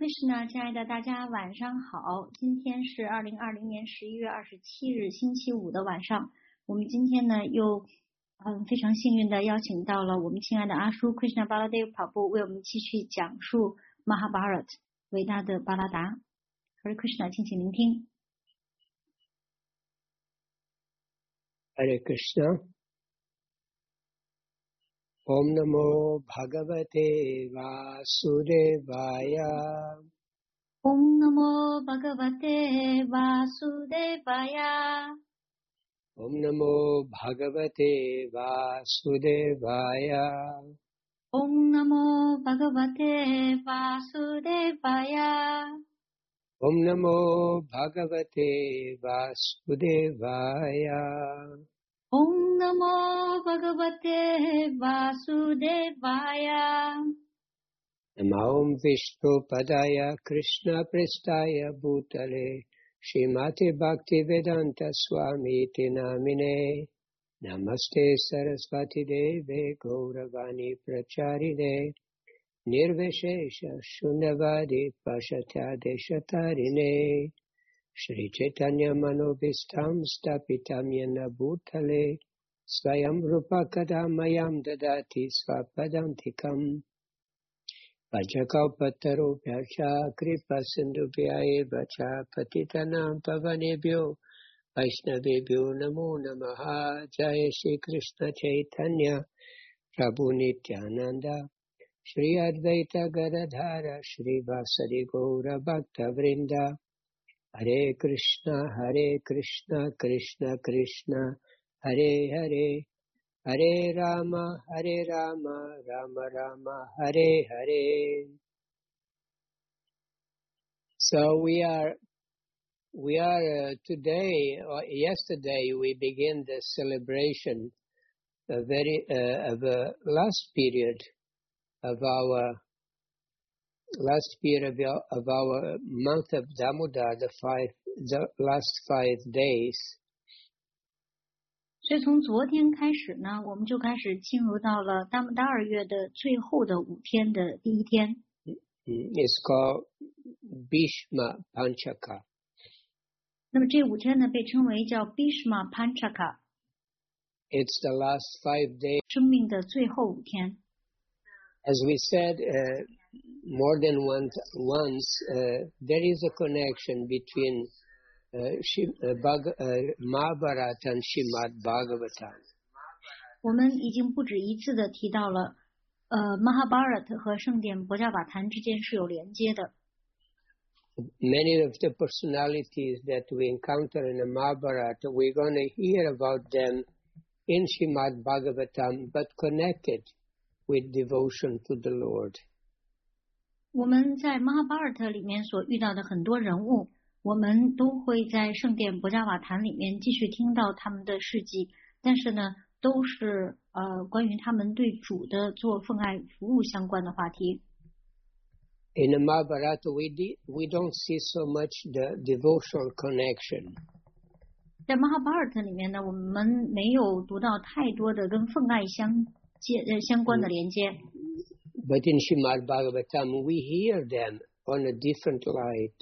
Krishna， 亲爱的大家晚上好，今天是2020年11月27日星期五的晚上。我们今天呢又非常幸运的邀请到了我们亲爱的阿叔 Krishna Baladev 跑步为我们继续讲述 Mahabharat 伟大的巴拉达。Hare Krishna， 敬请聆听。 Hare Krishna。Om Namo Bhagavate Vasudevaya. Om Namo Bhagavate Vasudevaya. Om Namo Bhagavate Vasudevaya. Om Namo Bhagavate Vasudevaya. Om Namo Bhagavate Vasudevaya. Om Namo Bhagavate Vasudevaya. Namo Vishnu Padaya Krishna Prestaya Bhutale Srimati Bhaktivedanta Swami Iti Namine. Namaste Saraswati Deve Gauravani Pracharine Nirvishesha Shunyavadi Pashatya Deshatarine Shri Chaitanya Manobhistam Stapitam Yena Bhutale Swayam Rupa Kadamayam Dadati Swapadantikam Vajakalpatarubhyascha Kripa Sindhubhya Evacha Patitanam Pavanebhyo Vaishnavebhyo Namo Namaha. Jaya Shri Krishna Chaitanya Prabhu Nityananda Shri Advaita Gadadhara Shri Vasadi Gaura Bhakta Vrinda. Hare Krishna, Krishna Krishna, Hare Hare, Hare Rama, Rama Rama, Hare Hare. So we are today, or yesterday, we begin the celebration of the last period of our month of Damodar, the last 5 days. 所以从昨天开始呢，我们就开始进入到了达摩达尔月的最后的5天的第一天。 It's called Bhishma Panchaka. 那么这5天呢，被称为叫 Bhishma Panchaka. It's the last 5 days. 生命的最后5天。 As we said more than once, there is a connection between Mahabharata and Srimad Bhagavatam. 我们已经不止一次的提到了Mahabharata 和圣典博伽瓦坛之间是有连接的。 Many of the personalities that we encounter in the Mahabharata, we're going to hear about them in Srimad Bhagavatam, but connected with devotion to the Lord. 我们在 Mahabharata 里面所遇到的很多人物，我们都会在圣典博伽瓦坛里面继续听到他们的事迹，但是呢，都是关于他们对主的做奉爱服务相关的话题。 In the Mahabharata, we don't see so much the devotional connection. 在 Mahabharata 里面呢，我们没有读到太多的跟奉爱相关的连接。 But in Srimad Bhagavatam, we hear them on a different light.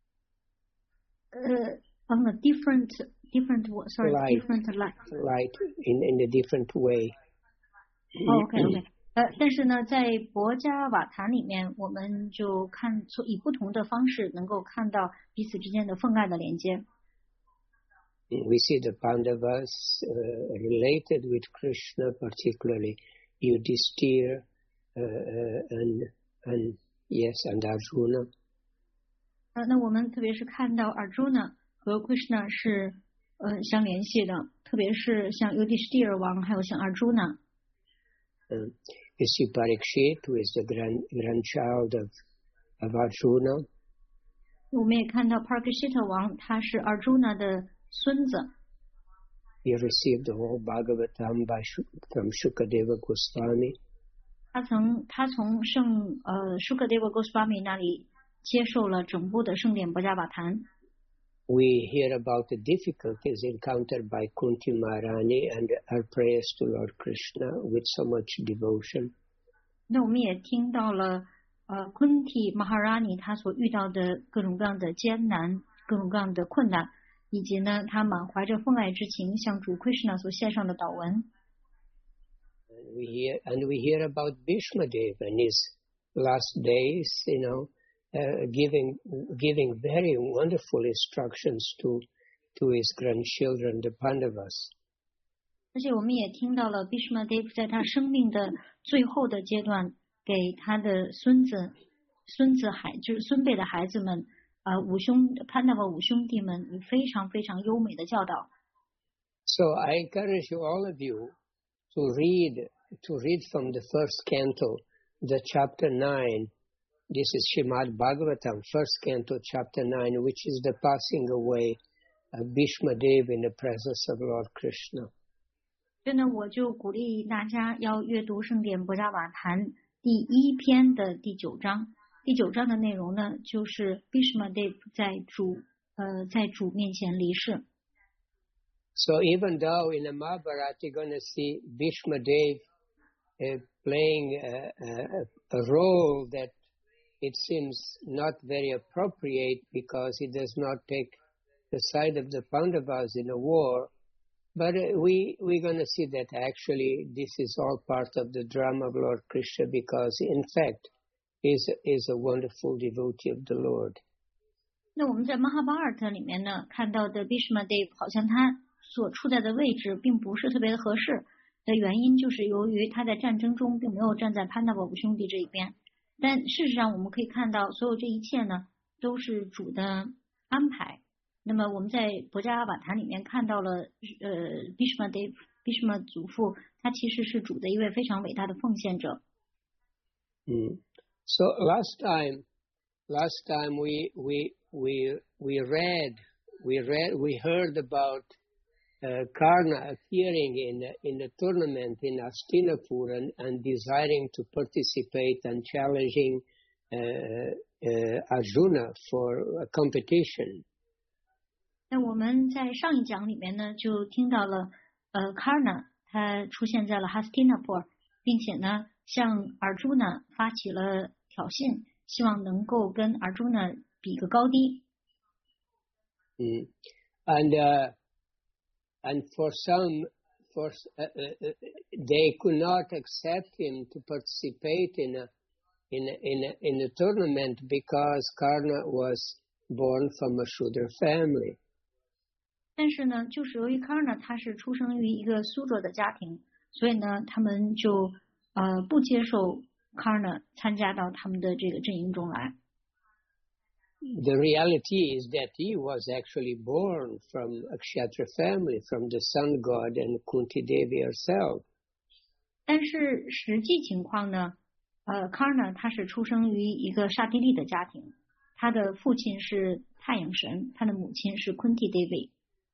On a different light. Light in a different way. OK. 但是呢，在博伽瓦坛里面，我们就以不同的方式能够看到彼此之间的奉爱的连接。 We see the Pandavas related with Krishna, particularly Yudhishthira and Arjuna. 那我们特别是看到 Arjuna 和 Krishna 是相联系的，特别是像 Yudhishthira 王，还有像 Arjuna。 You see Parikshit, who is the grandchild of Arjuna. 我们也看到 Parikshita 王，他是 Arjuna 的孙子。 He received the whole Bhagavatam from Shukadeva Goswami. 他从圣Shukadeva Goswami 那里接受了整部的圣典博伽瓦坛。 We hear about the difficulties encountered by Kunti Maharani and her prayers to Lord Krishna with so much devotion. 那我们也听到了昆提马哈拉尼他所遇到的各种各样的艰难、各种各样的困难，以及呢他满怀着奉爱之情向主 Krishna 所献上的祷文。 And we hear about Bhishmadev and his last days, giving very wonderful instructions to his grandchildren, the Pandavas. 而且我们也听到了 Bhishmadev 在他生命的最后的阶段，给他的孙辈的孩子们，潘达瓦五兄弟们以非常非常优美的教导。 So I encourage you, all of you, to read from the first canto, the chapter 9. This is Srimad Bhagavatam, first canto, chapter 9, which is the passing away of Bhishmadev in the presence of Lord Krishna. 真的，我就鼓励大家要阅读圣典博伽瓦坛第1篇的第9章。第9章的内容呢，就是 Bhishmadev 在主面前离世。 So even though in the Mahabharata you're going to see Bhishmadev playing a role that it seems not very appropriate because he does not take the side of the Pandavas in a war, but we're going to see that actually this is all part of the drama of Lord Krishna because in fact is a wonderful devotee of the Lord. 那我们在 Mahabharata 里面呢看到的 Bhishmadev 好像他所处在的位置并不是特别的合适的原因，就是由于他在战争中并没有站在潘达瓦五兄弟这一边。但事实上我们可以看到，所有这一切呢都是主的安排。那么我们在博伽瓦坛里面看到了Bhishma 祖父，他其实是主的一位非常伟大的奉献者。 So last time we heard about Karna appearing in the tournament in Hastinapur and desiring to participate and challenging Arjuna for a competition. 那我们在上一讲里面呢，就听到了Karna 他出现在了 Hastinapur， 并且呢向 Arjuna 发起了挑衅，希望能够跟 Arjuna 比个高低。 And for some, they could not accept him to participate in a tournament because Karna was born from a Shudra family. 但是呢，就是由于 Karna 他是出生于一个苏卓的家庭，所以呢，他们就不接受 Karna 参加到他们的这个阵营中来。 The reality is that he was actually born from a Kshatriya family, from the sun god and Kunti Devi herself. 但是实际情况呢，Karna 他是出生于一个刹帝利的家庭，他的父亲是太阳神，他的母亲是 Kunti Devi。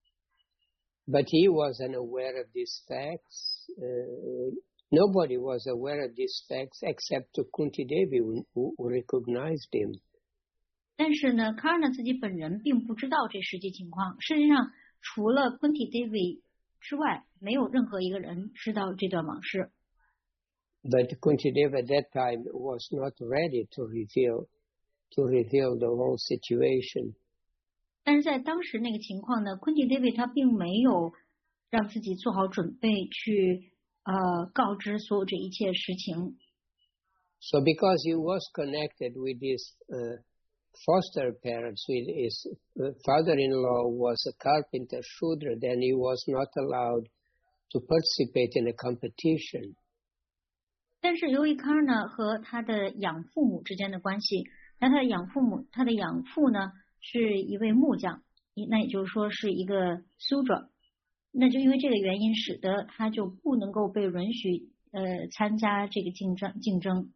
But he wasn't aware of these facts. Nobody was aware of these facts except Kunti Devi who recognized him. 但是呢 ，Karna 自己本人并不知道这实际情况。事实上，除了 Kunti Devi 之外，没有任何一个人知道这段往事。 But Kunti Devi at that time was not ready to reveal the whole situation. 但是在当时那个情况呢 ，Kunti Devi 他并没有让自己做好准备去告知所有这一切实情。 So because he was connected with his foster parents, with his father-in-law was a carpenter Shudra, then he was not allowed to participate in a competition. 但是由于 Karna 和他的养父母之间的关系，那他的养父呢是一位木匠，那也就是说是一个 Sudra， 那就因为这个原因，使得他就不能够被允许参加这个竞争。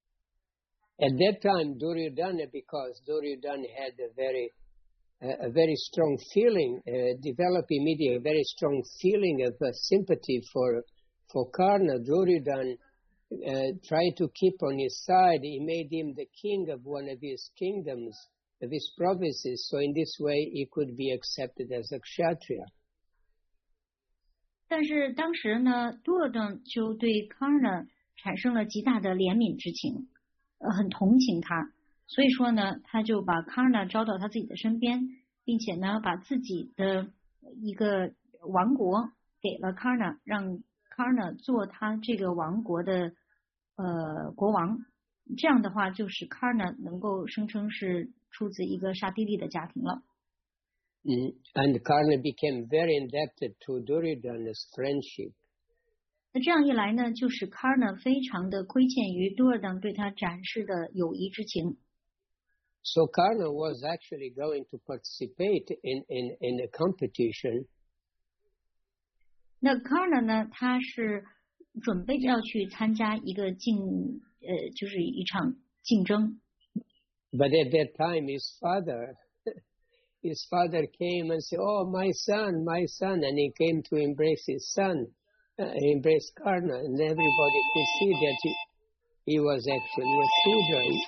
At that time, Duryodhana, because Duryodhana had a very strong feeling, developed immediately a very strong feeling of sympathy for Karna. Duryodhana tried to keep on his side. He made him the king of one of his kingdoms, of his provinces, so in this way he could be accepted as a Kshatriya. 但是当时呢，Duryodhana就对 Karna 产生了极大的怜悯之情。 很同情他，所以说呢，他就把 Karna 招到他自己的身边，并且呢，把自己的一个王国给了 Karna，让 Karna 做他这个王国的国王。这样的话，就使 Karna 能够声称是出自一个刹帝利的家庭了。 And Karna became very indebted to Duryodhana's friendship. 那这样一来呢，就使 Karna 非常的亏欠于Duryodhana对他展示的友谊之情。 So Karna was actually going to participate in a competition. 那 Karna 呢，他是准备着要去参加一个就是一场竞争。 But at that time, his father came and said, "Oh, my son," and he came to embrace his son, embrace Karna, and everybody could see that he was actually a Shudra.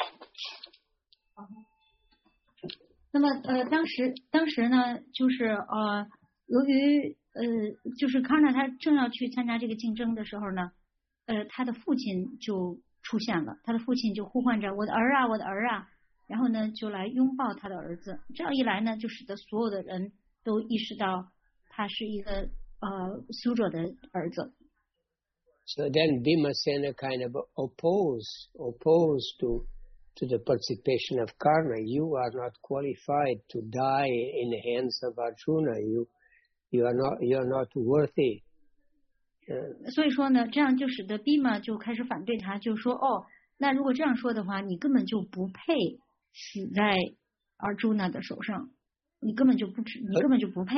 那么当时呢，就是由于就是 Karna 他正要去参加这个竞争的时候呢，他的父亲就出现了，他的父亲就呼唤着我的儿啊，我的儿啊，然后呢就来拥抱他的儿子。这样一来呢，就使得所有的人都意识到他是一个苏者的儿子。 So then Bhimasena kind of opposed to the participation of Karna. You are not qualified to die in the hands of Arjuna. You are not worthy. 所以说呢，这样就使得 Bhima 就开始反对他，就说那如果这样说的话，你根本就不配死在 Arjuna 的手上，你根本就不配。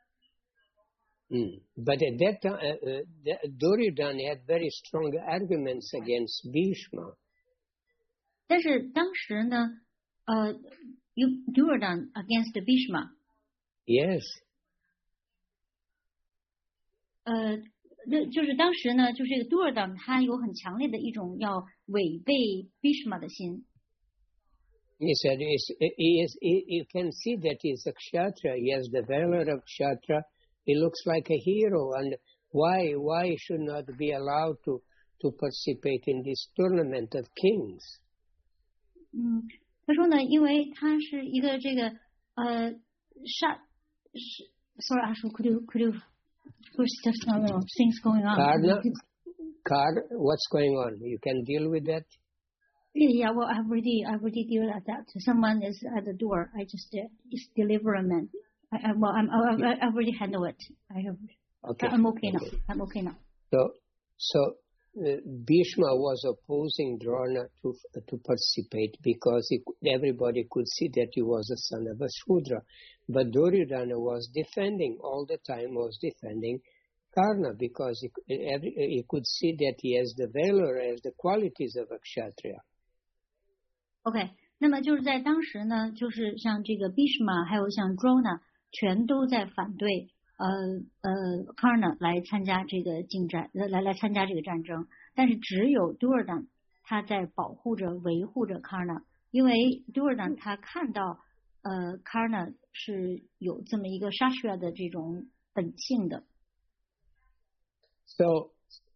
But at that time, Duryodhana had very strong arguments against Bhishma. 但是当时呢Duryodhana against Bhishma. Yes. 就是当时呢，就是这个 Duryodhana 他有很强烈的一种要违背 Bhishma 的心。 He said, you can see that he's a Kshatriya. He has the valor of Kshatriya. He looks like a hero. And why should not be allowed to participate in this tournament of kings? 他说呢，因为他是一个这个sorry, Ashu, could you push just things going on? Karna, what's going on? You can deal with that? Yeah, well, I already deal with that. Someone is at the door. I just deliverment. I already handle it. Okay. I'm okay now. I'm okay now. So Bhishma was opposing Drona to participate because everybody could see that he was a son of a Shudra. But Duryodhana was defending Karna because he could see that he has the valor, has the qualities of a Kshatriya. OK， 那么就是在当时呢，就是像这个 Bhishma 还有像 Drona 全都在反对Karna 来参加这个来参加这个战争，但是只有 Duryodhana 他在保护着维护着 Karna， 因为 Duryodhana 他看到Karna 是有这么一个 Kshatriya 的这种本性的。 So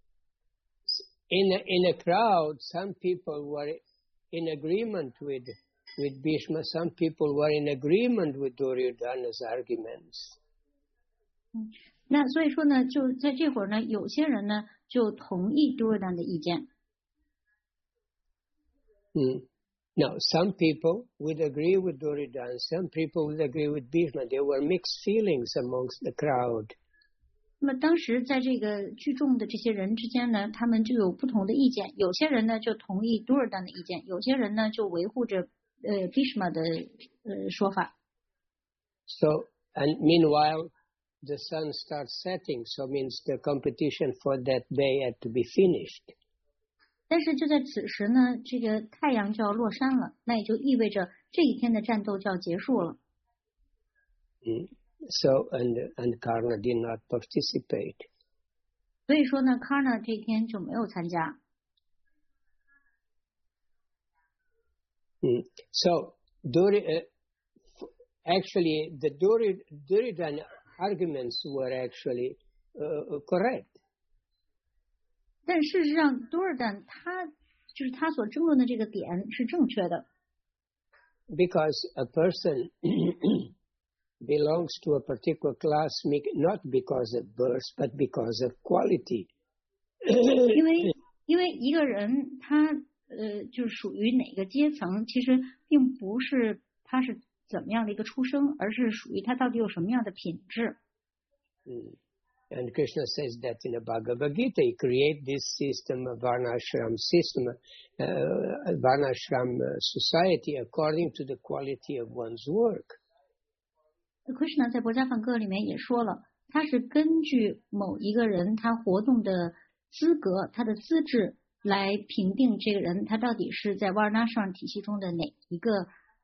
in a crowd, some people were in agreement with Bhishma, some people were in agreement with Duryodhana's arguments. 那所以说呢，就在这会儿呢，有些人呢就同意 Duryodhana 的意见。 Now, some people would agree with Duryodhana, some people would agree with Bhishma. There were mixed feelings amongst the crowd. 那么当时在这个聚众的这些人之间呢，他们就有不同的意见。有些人呢就同意 Duryodhana 的意见，有些人呢就维护着Bhishma 的说法。 So, and meanwhile, the sun starts setting, so means the competition for that day had to be finished. 但是就在此时呢，这个太阳就要落山了，那也就意味着这一天的战斗就要结束了。 So, and Karna did not participate. 所以说呢 ，Karna 这一天就没有参加。 So, actually, the Duryodhana arguments were actually correct. 但事实上 Duryodhana 他就是他所争论的这个点是正确的。 Because a person belongs to a particular class not because of birth, but because of quality. 因为一个人他就是属于哪个阶层，其实并不是他是怎么样的一个出生，而是属于他到底有什么样的品质。 And Krishna says that in the Bhagavad Gita, he created this system of Varnashram system, Varnashram society according to the quality of one's work. Krishna 在博伽梵歌里面也说了，他是根据某一个人他活动的资格、他的资质来评定这个人他到底是在 Varnashram 体系中的哪一个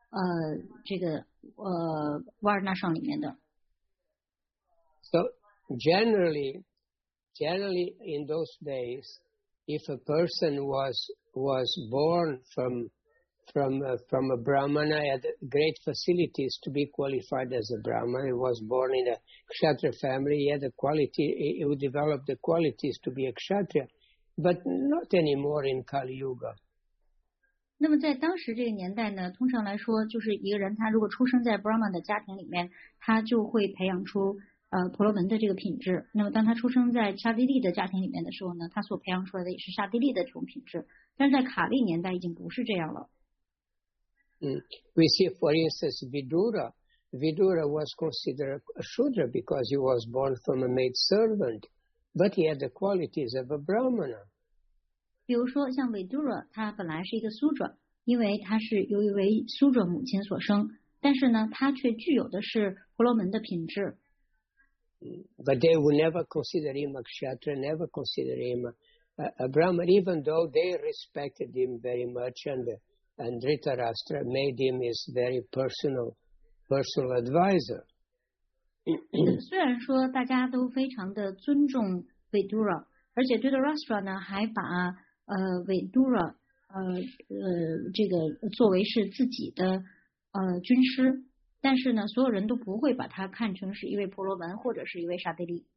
Varnashram 里面的。 So generally in those days, if a person was born from a Brahmana, had great facilities to be qualified as a Brahmana. He was born in a Kshatriya family. He had he would develop the qualities to be a Kshatriya, but not anymore in Kali Yuga. 那么在当时这个年代呢，通常来说，就是一个人他如果出生在 Brahman 的家庭里面，他就会培养出婆罗门的这个品质。那么当他出生在刹帝利的家庭里面的时候呢，他所培养出来的也是刹帝利的这种品质。但是在卡利年代已经不是这样了。 We see, for instance, Vidura. Vidura was considered a Shudra because he was born from a maid servant, but he had the qualities of a Brahmana. 比如说像维杜拉，他本来是一个苏爪，因为他是由一位苏爪母亲所生，但是呢，他却具有的是婆罗门的品质。 But they would never consider him a Kshatriya, never consider him a Brahman, even though they respected him very much, and Dhritarashtra made him his very personal advisor. 虽然说大家都非常的尊重维杜拉，而且 Dhritarashtra 呢还把维杜拉这个作为是自己的军师，但是呢，所有人都不会把他看成是一位婆罗门或者是一位刹帝利。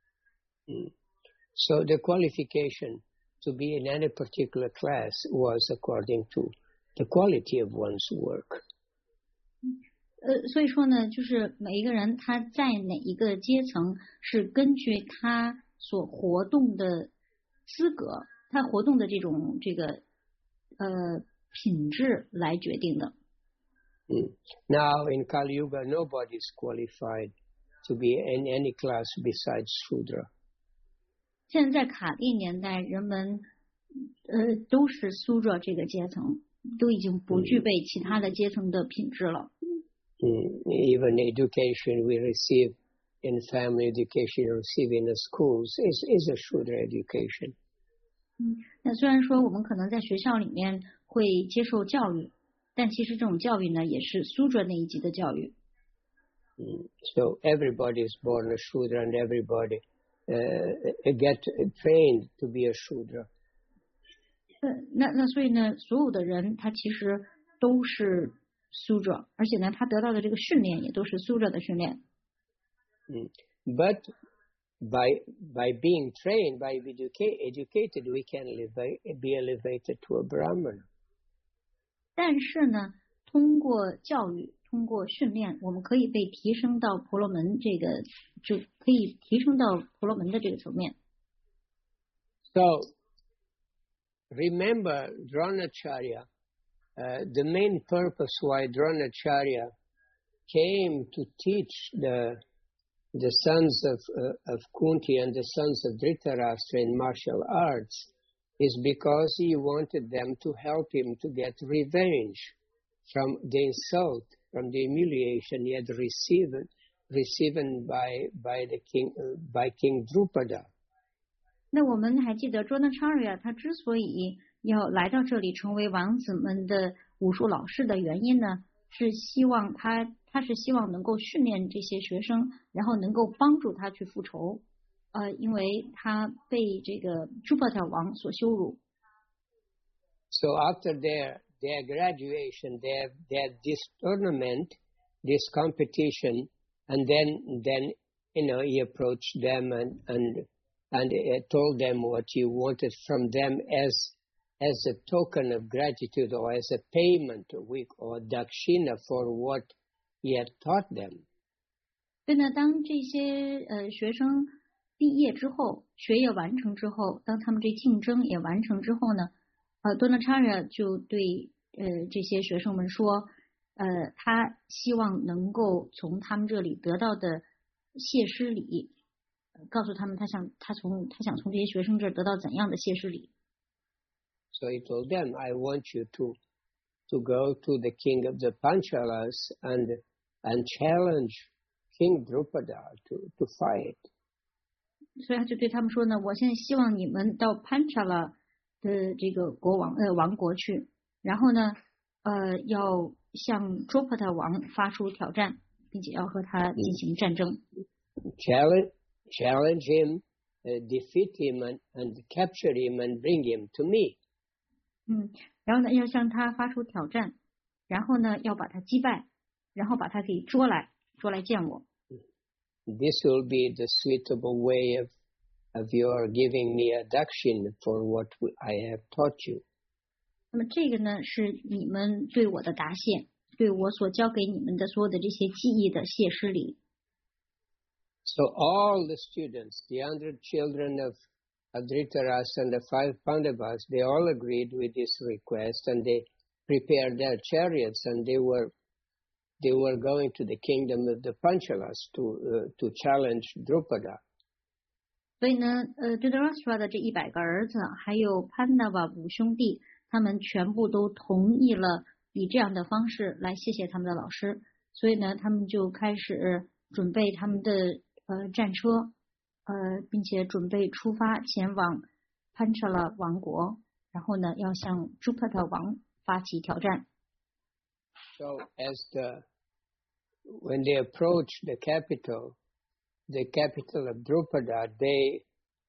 So the qualification to be in any particular class was according to the quality of one's work. 所以说呢，就是每一个人他在哪一个阶层，是根据他所活动的资格，他活动的这个品质来决定的。 Now in Kali Yuga, nobody is qualified to be in any class besides Shudra. 现在在卡利年代，人们都是苏卓这个阶层，都已经不具备其他的阶层的品质了。 Even education we receive in family education, receive in the schools is a Shudra education. 那虽然说我们可能在学校里面会接受教育，但其实这种教育呢，也是苏卓那一级的教育。 So everybody is born a Shudra, and everybody get trained to be a Shudra. 那所以呢，所有的人他其实都是苏卓，而且呢，他得到的这个训练也都是苏卓的训练。 But by being trained, by being educated, we can be elevated to a Brahmana. 但是呢，通过教育，通过训练，我们可以被提升到婆罗门就可以提升到婆罗门的这个层面。 So remember Dronacharya. The main purpose why Dronacharya came to teach the sons of Kunti and the sons of Dhritarashtra in martial arts is because he wanted them to help him to get revenge from the insult, from the humiliation he had received by King Drupada. 那我们还记得 Dronacharya 他之所以要来到这里成为王子们的武术老师的原因呢，是希望他是希望能够训练这些学生，然後能够帮助他去复仇。因为他被这个朱帕塔王所羞辱。 So after their graduation, they had this tournament, this competition, and then he approached them and told them what he wanted from them as as a token of gratitude or as a payment or dakshina for what he had taught them. 所以呢，当这些学生毕业之后，学业完成之后，当他们这竞争也完成之后呢，Dronacharya 就对这些学生们说，他希望能够从他们这里得到的谢师礼，告诉他们他想从这些学生这儿得到怎样的谢师礼。 So he told them, I want you to go to the king of the Panchalas and challenge King Drupada to fight. 所以他就对他们说呢，我现在希望你们到 Panchala 的这个王国去，然后呢，要向 Drupada 王发出挑战，并且要和他进行战争。 Challenge him, defeat him, and capture him, and bring him to me. 然后呢，要向他发出挑战，然后呢，要把他击败，然后把他给捉来见我。 This will be the suitable way of your giving me a dakshina for what I have taught you. 那么这个呢，是你们对我的答谢，对我所教给你们的所有的这些记忆的谢师礼。 So all the students, the 100 children of Dhritarashtra and the 5 Pandavas, they all agreed with this request, and they prepared their chariots, and they were going to the kingdom of the Panchalas to challenge Drupada. 所以呢，Dhritarashtra 的这100个儿子，还有 Pandava 5兄弟，他们全部都同意了以这样的方式来谢谢他们的老师。所以呢，他们就开始准备他们的战车，并且准备出发前往 Panchala 王国，然后呢，要向 Drupada 王发起挑战。 So when they approached the capital of Drupada, they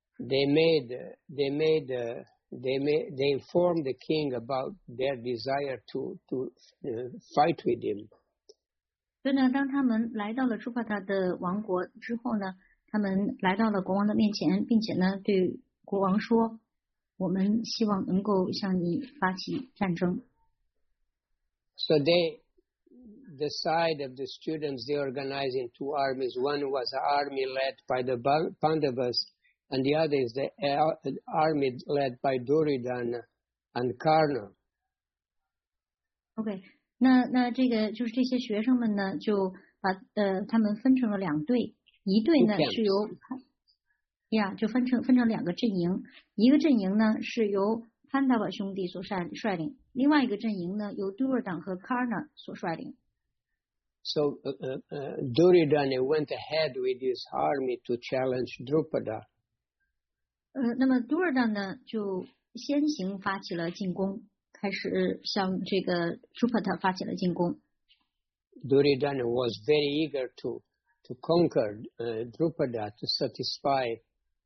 informed the king about their desire to fight with him. 所以呢，当他们来到了 Drupada 的王国之后呢，他们来到了国王的面前，并且呢，对国王说：“我们希望能够向你发起战争。” So the side of the students, they organized in 2 armies. One was an army led by the Pandavas, and the other is the army led by Duryodhana and Karna. OK， 那这个就是这些学生们呢，就把他们分成了2队，一队呢是由就分成2个阵营，一个阵营呢是由 Pandava 兄弟所率领，另外一个阵营呢由 Duryodhana 和 Karna 所率领。 So Duryodhana went ahead with his army to challenge Drupada. 那么 Duryodhana 呢就先行发起了进攻，开始向这个 Drupada 发起了进攻。 Duryodhana was very eager to conquer Drupada to satisfy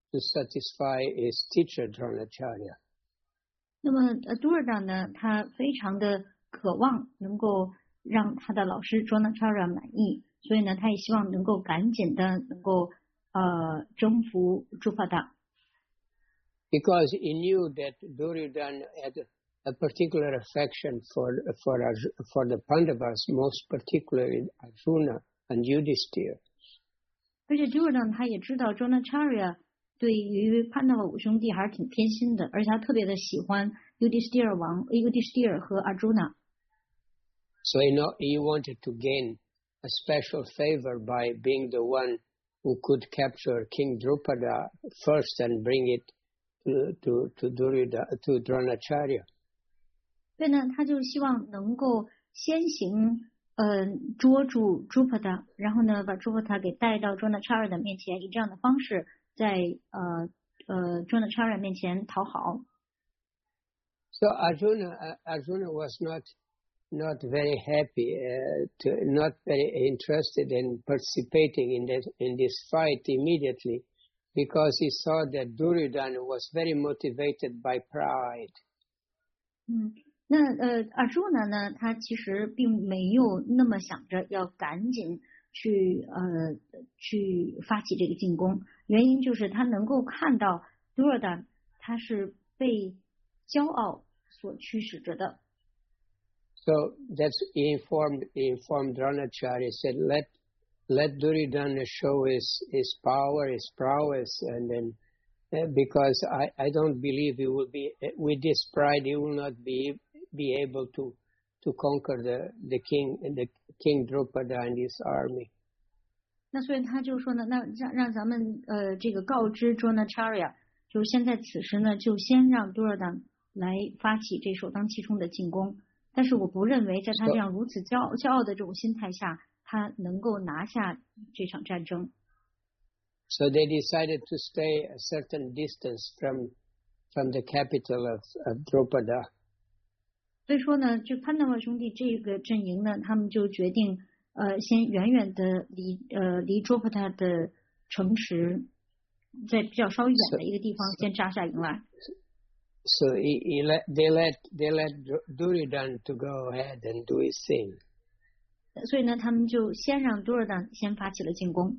his teacher Dronacharya. 那么Duryodhana 呢，他非常的渴望能够让他的老师 Dronacharya 满意，所以呢，他也希望能够赶紧的能够征服 Drupada。 Because he knew that Duryodhana had a particular affection for the Pandavas, most particularly Arjuna and Yudhishthira. 而且 Duryodhana 他也知道 Dronacharya 对于 Pandava 5兄弟还是挺偏心的，而且他特别的喜欢 Yudhishthira 和 Arjuna。 So he wanted to gain a special favor by being the one who could capture King Drupada first and bring it to Dronacharya. 所以呢，他就希望能够先行捉住 Drupada， 然后呢把 Drupada 给带到 Dronacharya 的面前，以这样的方式在Dronacharya 面前讨好。 So Arjuna was not very happy, not very interested in participating in this fight immediately, because he saw that Duryodhana was very motivated by pride. 那Arjuna 呢，他其实并没有那么想着要赶紧去发起这个进攻，原因就是他能够看到 Duryodhana 他是被骄傲所驱使着的。 So that's he informed Dronacharya, said, let Duryodhana show his power, his prowess, and then because I don't believe he will be, with this pride, he will not be able to conquer the king Drupada and his army. 那所以他就说呢，那让咱们这个告知 Dronacharya， 就是现在此时呢，就先让 Duryodhana 来发起这首当其冲的进攻。但是我不认为在他这样如此骄傲的这种心态下，他能够拿下这场战争。 So they decided to stay a certain distance from the capital of Drupada. 所以说呢，就潘达瓦兄弟这个阵营呢，他们就决定先远远的离Drupada的城池，在比较稍远的一个地方先扎下营来。 So they let Duryodhana to go ahead and do his thing. 所以呢，他们就先让Duryodhana先发起了进攻。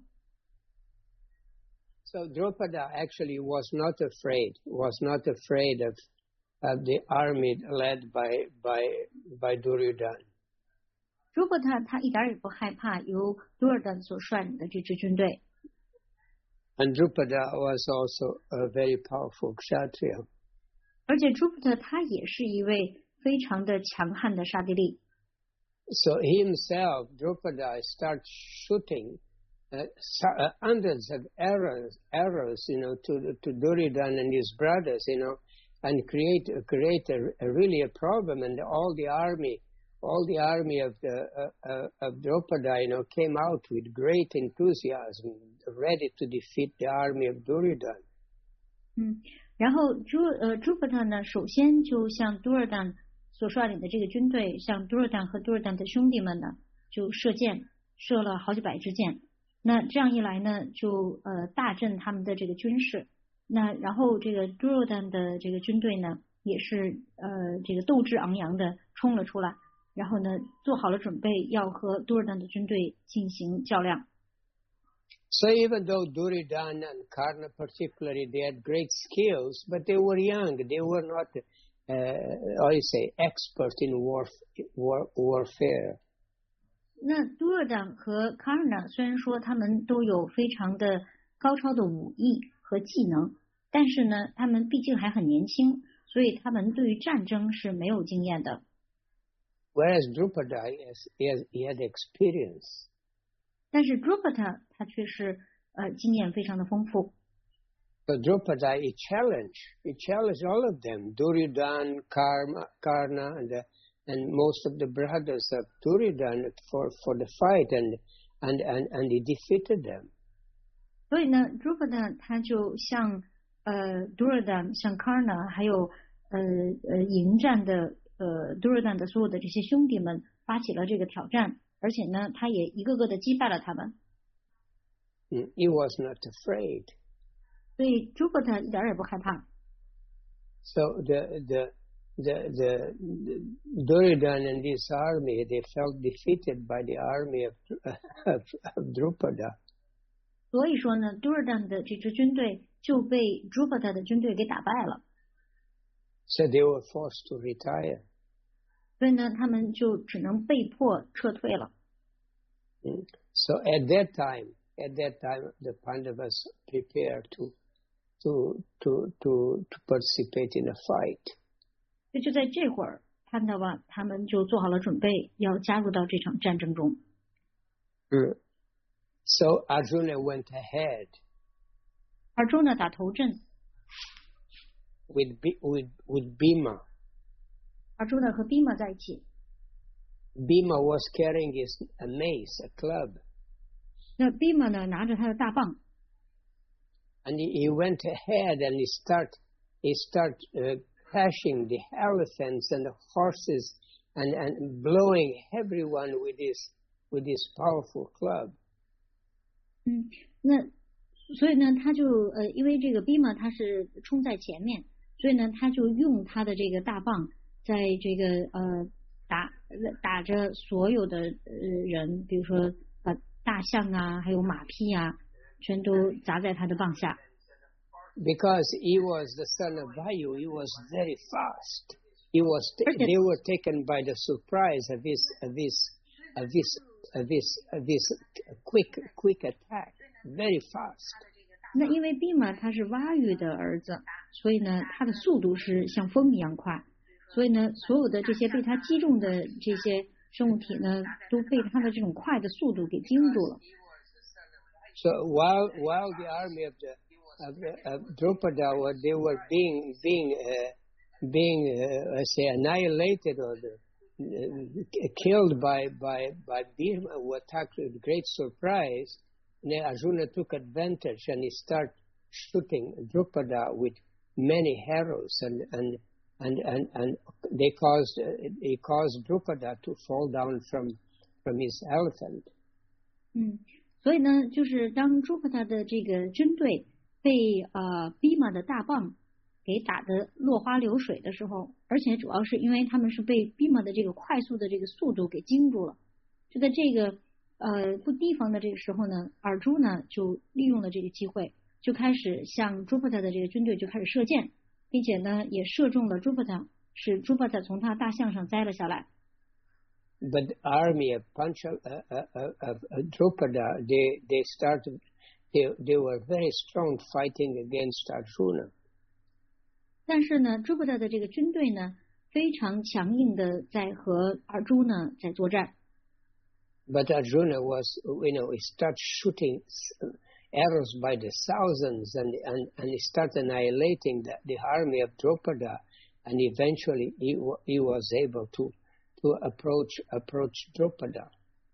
So Drupada actually was not afraid of the army led by Duryodhana. Drupada 他一点也不害怕由Duryodhana所率领的这支军队。 And Drupada was also a very powerful Kshatriya. 而且Drupada他也是一位非常的强悍的刹帝利。 So himself, Drupada, starts shooting hundreds of arrows, to Duryodhana and his brothers, and create a really a problem. And all the army of Drupada, came out with great enthusiasm, ready to defeat the army of Duryodhana. 然后Drupada 呢，首先就向Duryodhana所率领的这个军队，向Duryodhana和Duryodhana的兄弟们呢，就射箭，射了好几百支箭。那这样一来呢，就大振他们的这个军事。那然后这个Duryodhana的这个军队呢，也是这个斗志昂扬的冲了出来，然后呢做好了准备，要和Duryodhana的军队进行较量。 So even though Duryodhana and Karna particularly, they had great skills, but they were young. They were not, expert in warfare. 那Duryodhana和Karna虽然说他们都有非常的高超的武艺和技能，但是呢，他们毕竟还很年轻，所以他们对于战争是没有经验的。 Whereas Drupada, he had experience. 但是Drupada他却是经验非常的丰富。 So Drupada, he challenged all of them, Duryodhana, Karna, and most of the brothers of Duryodhana for the fight, and he defeated them. 所以呢，Drupada他就向Duryodhana、向 Karna 还有迎战的Duryodhana 的所有的这些兄弟们发起了这个挑战。而且呢，他也一个个的击败了他们。 He was not afraid. 所以Drupada一点也不害怕。 So the Duryodhana and his army, they felt defeated by the army of Drupada. 所以说呢，Duryodhana的这支军队就被Drupada的军队给打败了。 So they were forced to retire. 所以呢，他们就只能被迫撤退了。 So at that time, the Pandavas prepared to participate in a fight. 所以就在这会儿，潘达瓦他们就做好了准备，要加入到这场战争中。 So Arjuna went ahead. Arjuna 打头阵。 With Bhima. Arjuna 和 Bhima 在一起。 Bhima was carrying a mace, a club. 那 Bhima 呢，拿着他的大棒。 And he went ahead and he start crashing the elephants and the horses and blowing everyone with his powerful club. 那所以呢，他就因为这个 Bhima 他是冲在前面，所以呢，他就用他的这个大棒。在这个打着所有的人，比如说把大象啊，还有马匹啊，全都砸在他的棒下。 Because he was the son of Vayu, he was very fast. they were taken by the surprise of this quick attack, very fast. 那因为毕马他是蛙语的儿子，所以呢，他的速度是像风一样快，所以呢，所有的这些被他击中的这些生物体呢，都被他的这种快的速度给惊住了。 So while the army of Drupada, they were being say annihilated or killed by Bhima, who attacked with great surprise, then Arjuna took advantage and he started shooting Drupada with many arrows, and he caused Drupada to fall down from his elephant. 所以呢，就是当朱帕达的这个军队被比马的大棒给打得落花流水的时候，而且主要是因为他们是被比马的这个快速的这个速度给惊住了，就在这个不提防的这个时候呢，尔朱呢就利用了这个机会，就开始向朱帕达的这个军队就开始射箭，并且呢也射中了朱帕达，使朱帕达从他大象上栽了下来。 But the army of Drupada, they were very strong fighting against Arjuna. 但是呢，朱帕达的这个军队呢，非常强硬的在和尔朱呢在作战。 But Arjuna he started shooting arrows by the thousands, and he started annihilating the army of Drupada, and eventually he was able to approach Drupada.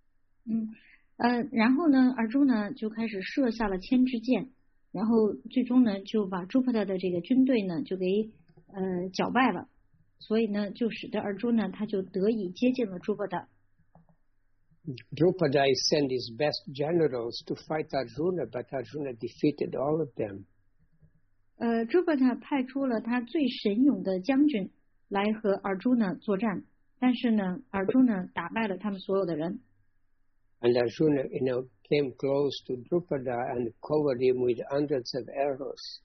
然后呢，尔朱呢就开始射下了千支箭，然后最终呢就把朱帕达的这个军队呢就给搅败了，所以呢就使得尔朱呢他就得以接近了朱帕达。 Drupada sent his best generals to fight Arjuna, but Arjuna defeated all of them. 朱帕达派出了他最神勇的将军来和尔朱呢作战。但是呢，尔朱呢打败了他们所有的人。 And Arjuna, came close to Drupada and covered him with hundreds of arrows.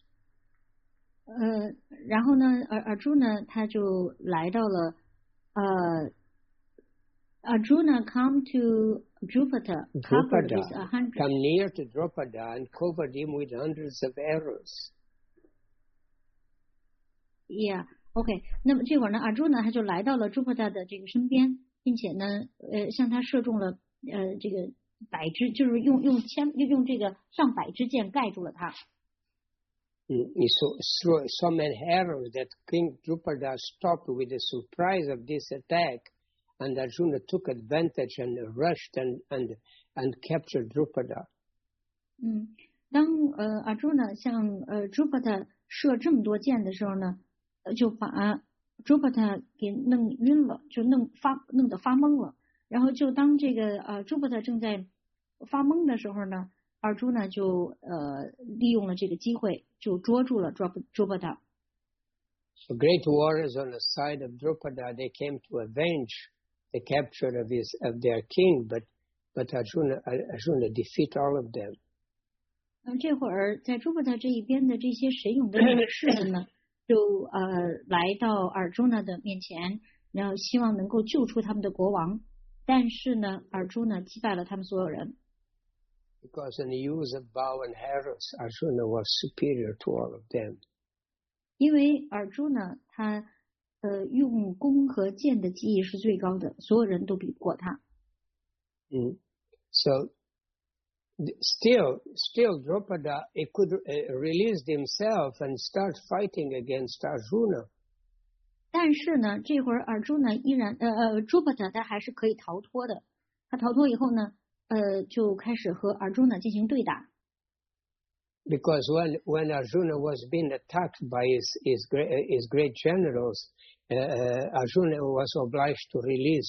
然后呢，尔朱呢他就来到了Arjuna come to Drupada, covered with 100. Come near to Drupada and covered him with hundreds of arrows. Yeah. OK， 那么这会儿呢，尔朱呢他就来到了朱帕达的这个身边，并且呢，向他射中了这个百支，就是用这个上百支箭盖住了他。 He saw so many arrows that King Drupada stopped with the surprise of this attack, and Arjuna took advantage and rushed and captured Drupada. 当尔朱呢向朱帕达射这么多箭的时候呢，就把朱帕达给弄晕了，就弄得发懵了。然后就当这个朱帕达正在发懵的时候呢，尔朱呢就利用了这个机会，就捉住了朱帕达。 So great warriors on the side of Drupada, they came to avenge the capture of their king, but Arjuna defeat all of them. 这会儿在朱帕达这一边的这些神勇的勇士们呢，就来到尔朱呢的面前，然后希望能够救出他们的国王。但是呢，尔朱呢击败了他们所有人。 Because in the use of bow and arrows, Arjuna was superior to all of them. 因为尔朱呢，他用弓和箭的技艺是最高的，所有人都比不过他。 So still Drupada he could release himself and start fighting against Arjuna. 但是呢，这会儿尔朱呢依然朱帕达他还是可以逃脱的。他逃脱以后呢，就开始和尔朱呢进行对打。 Because when Arjuna was being attacked by his great generals, Arjuna was obliged to release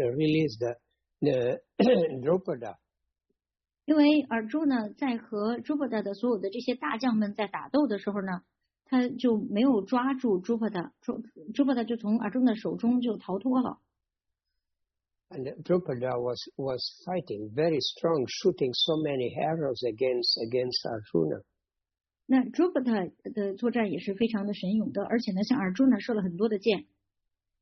the Drupada. 因为尔朱呢在和朱帕达的所有的这些大将们在打斗的时候呢，他就没有抓住朱帕达，朱帕达就从尔朱的手中就逃脱了。 And Drupada was fighting very strong, shooting so many arrows against Arjuna. 那朱帕达的作战也是非常的神勇的，而且呢向尔朱呢射了很多的箭。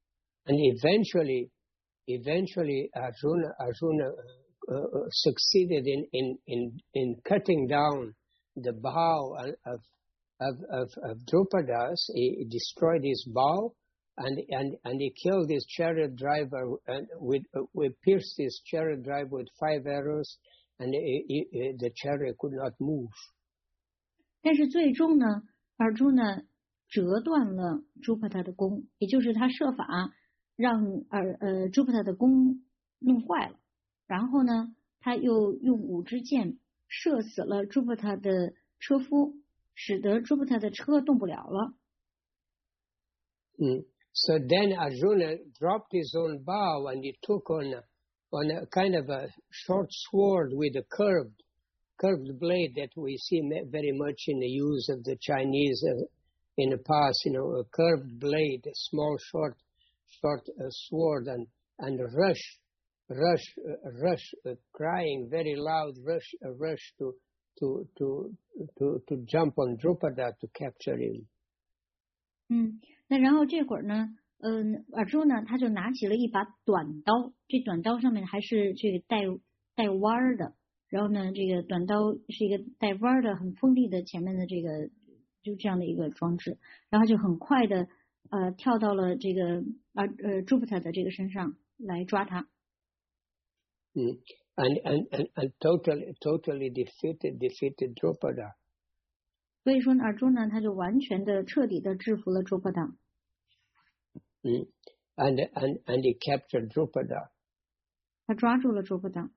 And eventually Arjuna succeeded in cutting down the bow of Drupadas. He destroyed his bow, and he killed his chariot driver, and we pierced his chariot driver with 5 arrows, and the chariot could not move. 但是最终呢，Arjuna折断了 Drupada 的弓，也就是他设法让Drupada 的弓弄坏了，然后呢，他又用5支箭射死了 Drupada 的车夫，使得 Drupada 的车动不了了。 So then Arjuna dropped his own bow and he took on a kind of a short sword with a curved blade that we see very much in the use of the Chinese in the past, a curved blade, a small short sword, and rush, crying very loud, rush to jump on Drupada to capture him. 那然后这会儿呢，Arjuna 他就拿起了一把短刀，这短刀上面还是这个带弯儿的，然后呢，这个短刀是一个带弯儿的、很锋利的前面的这个就这样的一个装置，然后就很快的跳到了这个Drupada 的这个身上来抓他。 And totally defeated Drupada. 所以说呢，Arjuna 他就完全的、彻底的制服了 Drupada。 And he captured Drupada. 他抓住了 Drupada，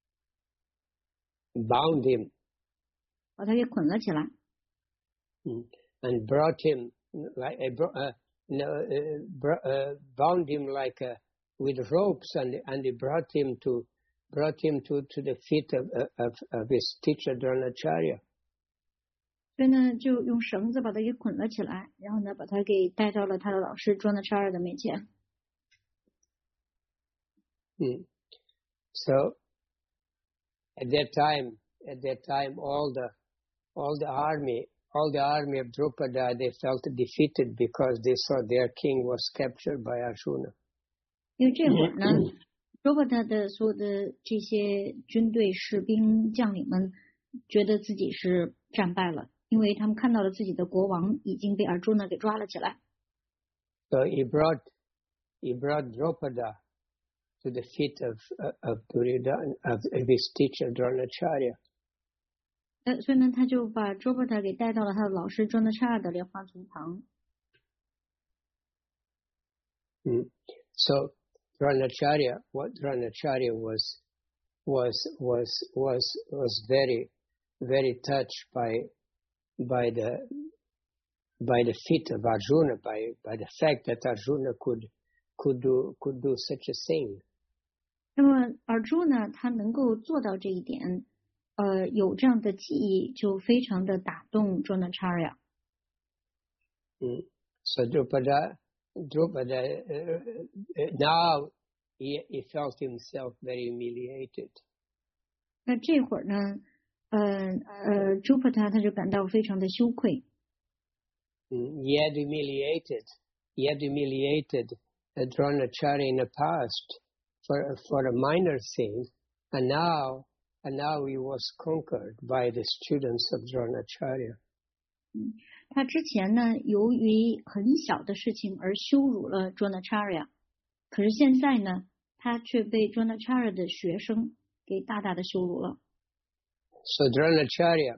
bound him. 把他给捆了起来。 And brought him bound him with ropes, and he brought him to the feet of his teacher Dronacharya. 所以呢，就用绳子把他给捆了起来，然后呢，把他给带到了他的老师 Dronacharya 的面前。 So at that time, all the army of Drupada, they felt defeated because they saw their king was captured by Arjuna. 因为这会儿呢，Drupada 的所有的这些军队、士兵、将领们觉得自己是战败了，因为他们看到了自己的国王已经被 Arjuna 给抓了起来。 So he brought Drupada to the feet of his teacher Dronacharya. 所以呢，他就把 Drupada 给带到了他的老师 Dronacharya 的莲花足旁。 So Dronacharya was very, very touched by the feat of Arjuna, by the fact that Arjuna could do such a thing. 那么 Arjuna 他能够做到这一点，有这样的技艺，就非常的打动 Dronacharya。 So Drupada now he felt himself very humiliated. 那这会儿呢，Drupada 他就感到非常的羞愧。 He had humiliated Dronacharya in the past for a minor thing, and now he was conquered by the students of Dronacharya. 他之前呢，由于很小的事情而羞辱了 Dronacharya， 可是现在呢，他却被 Dronacharya 的学生给大大的羞辱了。 So Dronacharya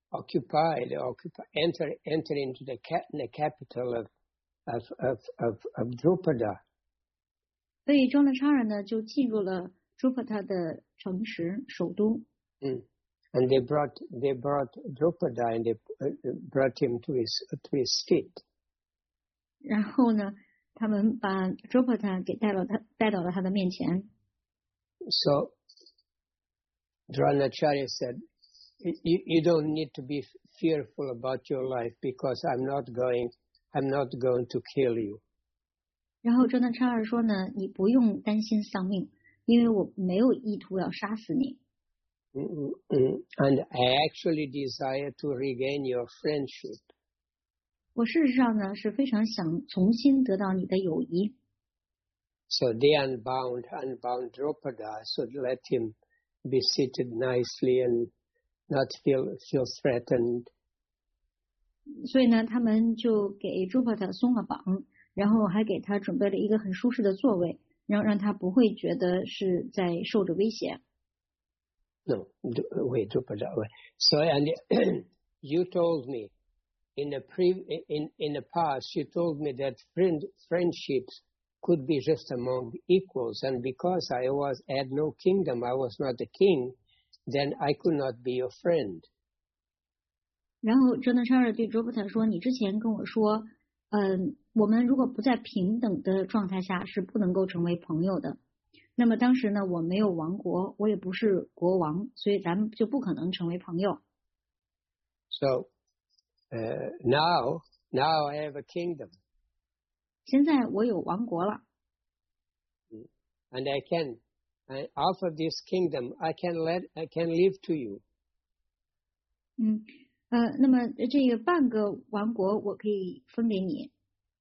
entered into the capital of Drupada. 所以 Dronacharya 呢就进入了 Drupada 的城池首都。 And they brought Drupada and they brought him to his feet. 然后呢，他们把 Drupada 给带到了他的面前。 So Dronacharya said, "You don't need to be fearful about your life because I'm not going to kill you." 然后 Dronacharya 说呢，你不用担心丧命，因为我没有意图要杀死你。 And I actually desire to regain your friendship. 我事实上呢是非常想重新得到你的友谊。 So they unbound Drupada, so let him be seated nicely and not feel threatened. 所以呢，他们就给朱帕特松了绑，然后还给他准备了一个很舒适的座位，让他不会觉得是在受着威胁。 No, wait, Drupada. So, and you told me in the past, you told me that friendships could be just among equals, and because I had no kingdom, I was not a king, then I could not be your friend. 然后哲纳查尔对卓布塔说：“你之前跟我说，我们如果不在平等的状态下是不能够成为朋友的。那么当时呢，我没有王国，我也不是国王，所以咱们就不可能成为朋友。” So now I have a kingdom. 现在我有王国了。 And out of this kingdom, I can live to you. 那么这个半个王国我可以分给你。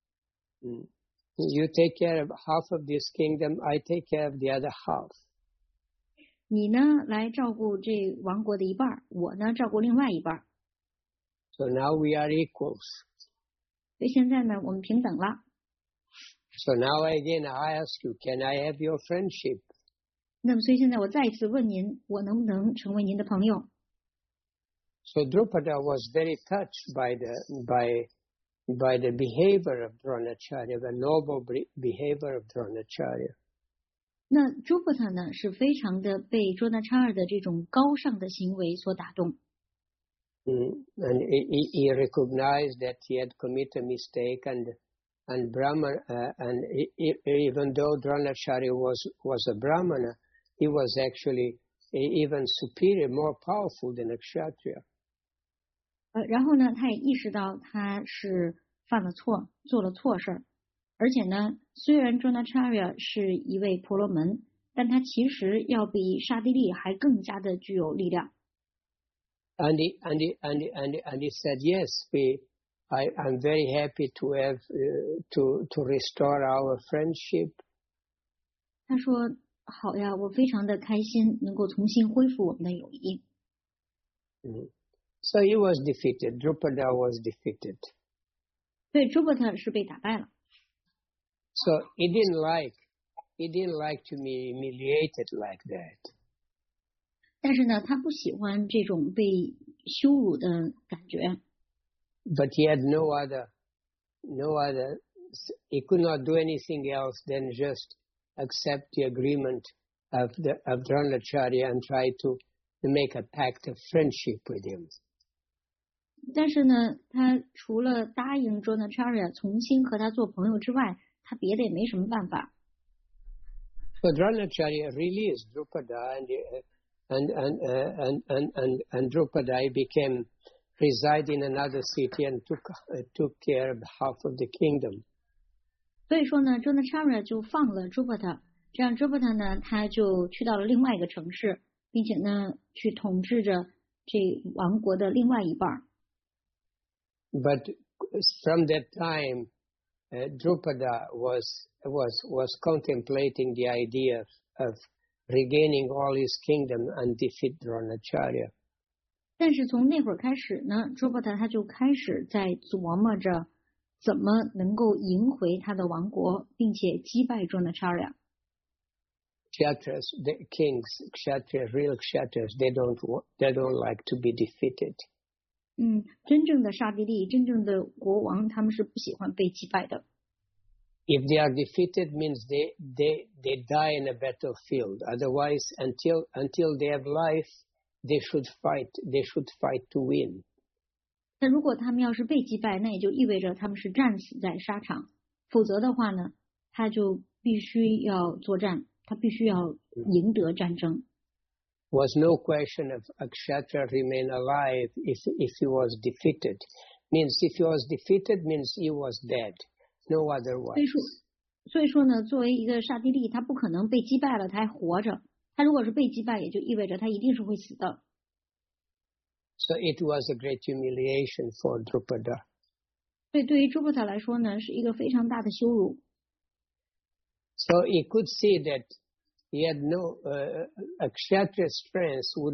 You take care of half of this kingdom, I take care of the other half. 你呢来照顾这王国的一半，我呢照顾另外一半。 So now we are equals. 所以现在呢，我们平等了。 So now again I ask you, can I have your friendship? 那么所以现在我再一次问您，我能不能成为您的朋友？ So Drupada was very touched by the behavior of Dronacharya, the noble behavior of Dronacharya. 那朱布塔呢是非常的被卓纳查尔的这种高尚的行为所打动。 And he recognized that he had committed a mistake, and Brahmana, and even though Dronacharya was a Brahmana, he was actually even superior, more powerful than a Kshatriya. 然后呢，他也意识到他是犯了错，做了错事儿，而且呢，虽然 Dronacharya 是一位婆罗门，但他其实要比刹帝利还更加的具有力量。 And he said, yes, I'm very happy to have to restore our friendship. 他说：“好呀，我非常的开心，能够重新恢复我们的友谊。” So he was defeated. Drupada was defeated. 对，朱布塔是被打败了。 So he didn't like to be humiliated like that. 但是呢，他不喜欢这种被羞辱的感觉。 But he had no other. He could not do anything else than just accept the agreement of Dronacharya and try to make a pact of friendship with him. 但是呢，他除了答应 Dronacharya 重新和他做朋友之外，他别的也没什么办法。 So Dronacharya released Drupada, and Drupada became reside in another city and took care of half of the kingdom. 所以说呢 ，Dronacharya 就放了 Drupada， 这样 Drupada 呢，他就去到了另外一个城市，并且呢，去统治着这王国的另外一半。 But from that time, Drupada was contemplating the idea of regaining all his kingdom and defeat Dronacharya. 但是从那会儿开始呢，Drupada他就开始在琢磨着怎么能够赢回他的王国，并且击败 Dronacharya。 Kshatriyas, the kings, Kshatriyas, real Kshatriyas, they don't like to be defeated. 真正的刹帝利，真正的国王，他们是不喜欢被击败的。 If they are defeated, means they die in a battlefield. Otherwise, until they have life, they should fight. They should fight to win. 那如果他们要是被击败，那也就意味着他们是战死在沙场。否则的话呢，他就必须要作战，他必须要赢得战争。 Was no question of a Kshatriya remain alive if he was defeated. Means if he was defeated, means he was dead. No otherwise. 所以说呢，作为一个刹帝利，他不可能被击败了，他还活着。他如果是被击败，也就意味着他一定是会死的。 So it was a great humiliation for Drupada. 所以对于朱布塔来说呢，是一个非常大的羞辱。 So he could see that he had no a Kshatriya strength would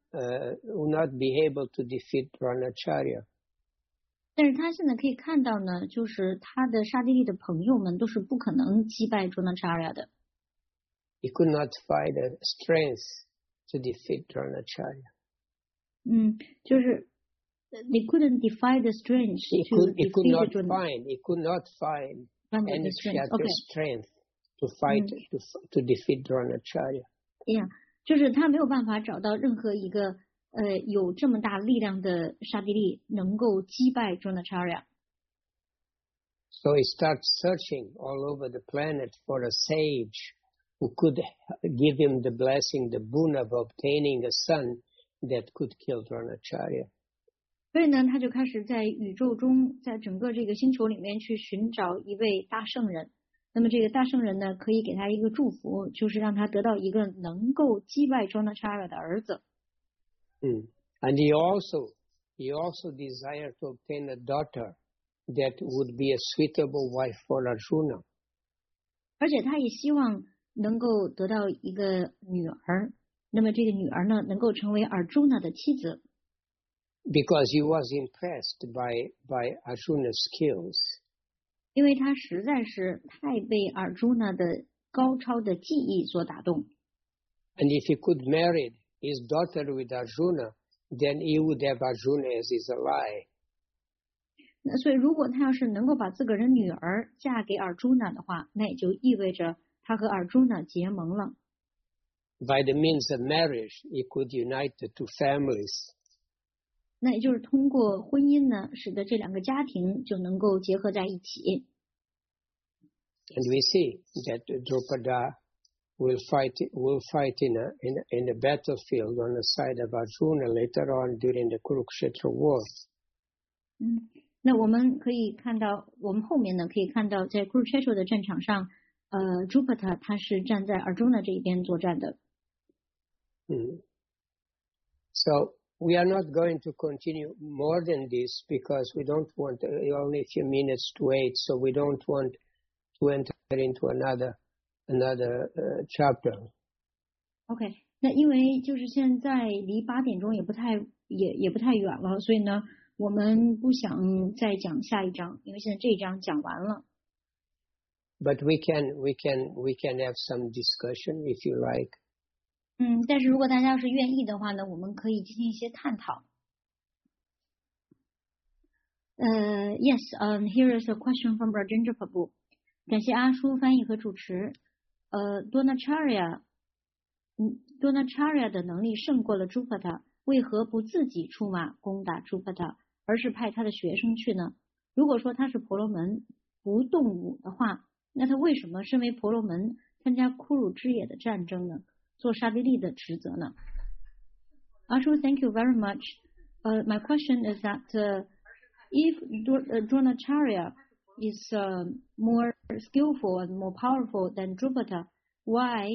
not be able to defeat Dronacharya. 但是他现在可以看到呢，就是他的刹帝利的朋友们都是不可能击败 Dronacharya 的。 He could not find the strength to defeat Dronacharya. 就是 they couldn't defy the strength He to could not defeat find Dronacharya. any strength. Kshatriya Okay. strength to fight to defeat Dronacharya. Yeah， 就是他没有办法找到任何一个有这么大力量的刹帝利能够击败 Dronacharya。 So he starts searching all over the planet for a sage who could give him the blessing, the boon of obtaining a son that could kill Dronacharya. 所以呢，他就开始在宇宙中，在整个这个星球里面去寻找一位大圣人。那么这个大圣人呢，可以给他一个祝福，就是让他得到一个能够击败 Dronacharya 的儿子。 And he also desired to obtain a daughter that would be a suitable wife for Arjuna. 而且他也希望能够得到一个女儿，那么这个女儿呢，能够成为 Arjuna 的妻子。 Because he was impressed by Arjuna's skills. 因为他实在是太被 Arjuna 的高超的技艺所打动。 And if he could marry his daughter with Arjuna, then he would have Arjuna as his ally. 那所以如果他要是能够把自个儿的女儿嫁给 Arjuna 的话，那也就意味着他和 Arjuna 结盟了。 By the means of marriage, he could unite the two families. 那也就是通过婚姻呢，使得这两个家庭就能够结合在一起。 And we see that Drupada will fight in a battlefield on the side of Arjuna later on during the Kurukshetra war. 那我们可以看到，我们后面呢可以看到，在 Kurukshetra 的战场上，Drupada 他是站在 Arjuna 这一边作战的。 So we are not going to continue more than this because we don't want only a few minutes to wait, so we don't want to enter into another chapter. OK， 那因为就是现在离8点钟也不太远了，所以呢，我们不想再讲下一章，因为现在这一章讲完了。 But we can have some discussion if you like. 但是如果大家要是愿意的话呢，我们可以进行一些探讨。Yes, here is a question from Rajendra Prabhu. 感谢阿叔翻译和主持。Dronacharya 的能力胜过了 Drupada， 为何不自己出马攻打 Drupada， 而是派他的学生去呢？如果说他是婆罗门不动武的话，那他为什么身为婆罗门参加库鲁之野的战争呢？做刹帝利的职责呢？ Ashu, thank you very much. My question is that if Dronacharya is more skillful and more powerful than Drupada, why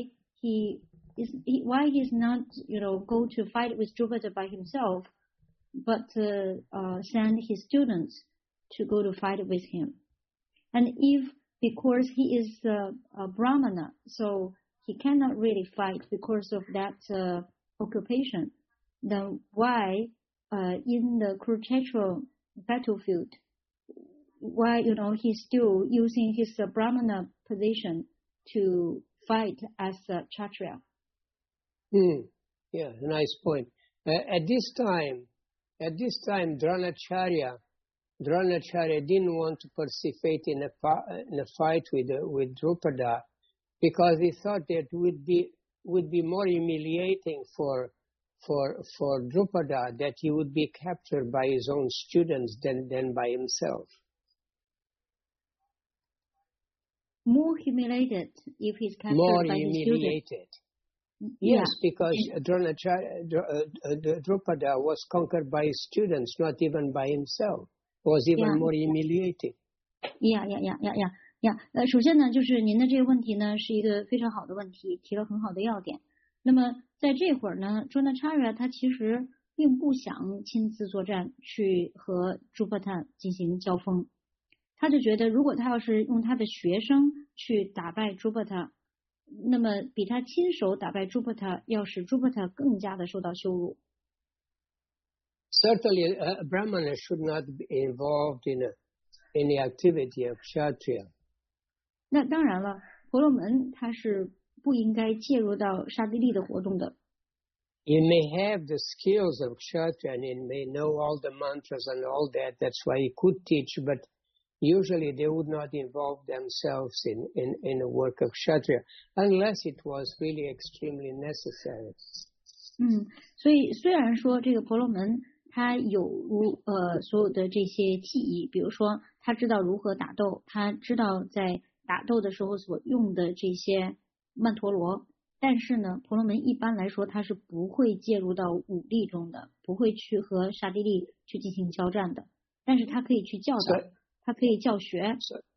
he's not go to fight with Drupada by himself, but send his students to go to fight with him? And if because he is a Brahmana, so he cannot really fight because of that occupation, then why in the Kurukshetra battlefield, why he's still using his Brahmana position to fight as a Kshatriya? Yeah, nice point. At this time, Dronacharya didn't want to participate in a fight with Drupada because he thought that would be more humiliating for Drupada that he would be captured by his own students than by himself. More humiliated if he's captured by his students. Yes, because Drupada was conquered by his students, not even by himself. It was even more humiliating. 首先呢，就是您的这个问题呢是一个非常好的问题，提了很好的要点。那么在这会儿呢 ，Dronacharya 他其实并不想亲自作战去和Drupada进行交锋。 他就觉得如果他要是用他的学生去打败朱伯特，那么比他亲手打败朱伯特，要使朱伯特更加的受到羞辱。 Certainly, a Brahmana should not be involved in any activity of Kshatriya. 那当然了，婆罗门他是不应该介入到刹帝利的活动的。 He may have the skills of Kshatriya and he may know all the mantras and all that. That's why he could teach, but usually they would not involve themselves in the work of Kshatriya unless it was really extremely necessary. 所以虽然说这个婆罗门他有所有的这些技艺，比如说他知道如何打斗，他知道在打斗的时候所用的这些曼陀罗，但是呢，婆罗门一般来说他是不会介入到武力中的，不会去和刹帝利去进行交战的，但是他可以去教导，他可以教学。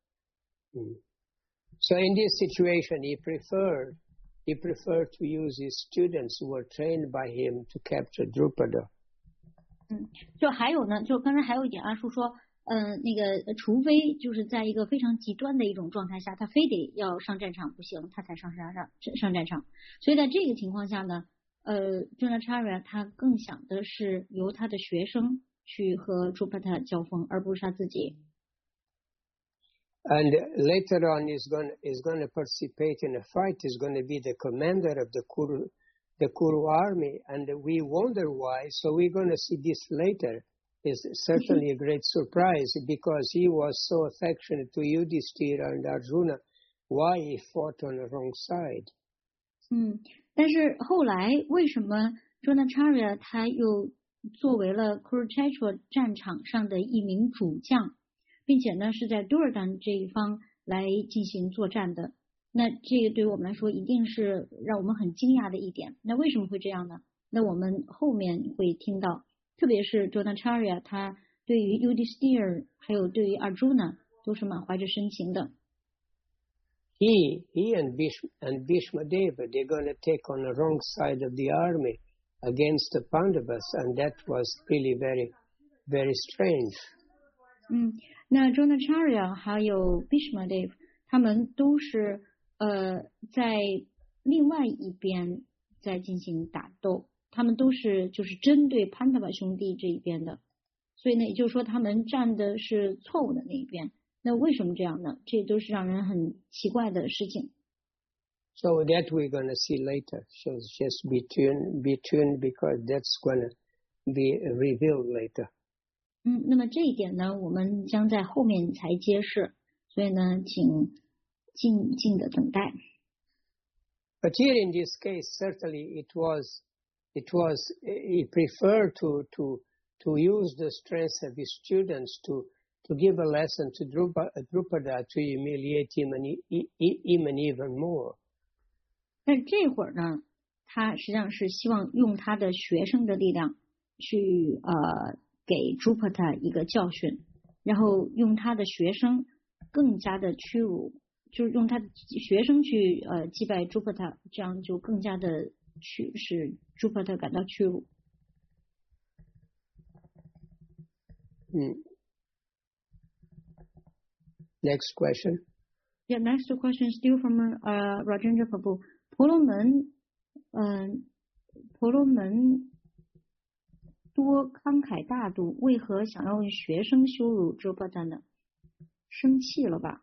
So in this situation, he preferred to use his students who were trained by him to capture Drupada. 就还有呢，就刚才还有一点，阿叔说，那个除非就是在一个非常极端的一种状态下，他非得要上战场不行，他才上战场。所以在这个情况下呢，Dronacharya 他更想的是由他的学生去和朱帕塔交锋，而不是他自己。 And later on, is going to participate in a fight. Is going to be the commander of the Kuru army, and we wonder why. So we're going to see this later. It's certainly a great surprise because he was so affectionate to Yudhishthira and Arjuna. Why he fought on the wrong side? 但是后来为什么 Dronacharya 他又作为了 Kurukshetra 战场上的一名主将，并且呢是在 Duryodhana 这一方来进行作战的？那这个对于我们来说一定是让我们很惊讶的一点。那为什么会这样呢？那我们后面会听到，特别是 Dronacharya 他对于 Yudhishthira 还有对于 Arjuna 都是满怀着深情的。 He and Bhishma Deva, they're going to take on the wrong side of the army against the Pandavas, and that was really very, very strange. 那 Dronacharya 还有 Bhishma Deva 他们都是在另外一边在进行打斗，他们都是就是针对潘达瓦兄弟这一边的，所以呢，也就是说他们站的是错误的那一边。那为什么这样呢？这都是让人很奇怪的事情。 So that we're going to see later. So just be tuned because that's going to be revealed later. 那么这一点呢，我们将在后面才揭示，所以呢，请静静的等待。 But here in this case, certainly it was he preferred to use the strength of his students to give a lesson to Drupada to humiliate him even more. 但这会儿呢，他实际上是希望用他的学生的力量去给 Drupada 一个教训，然后用他的学生更加的屈辱，就是用他的学生去击败 Drupada， 这样就更加的使 Drupada 感到屈辱。 Next question. Yeah, next question still from Rajendra Prabhu. 婆罗门多慷慨大度，为何想要用学生羞辱 Drupada 呢？生气了吧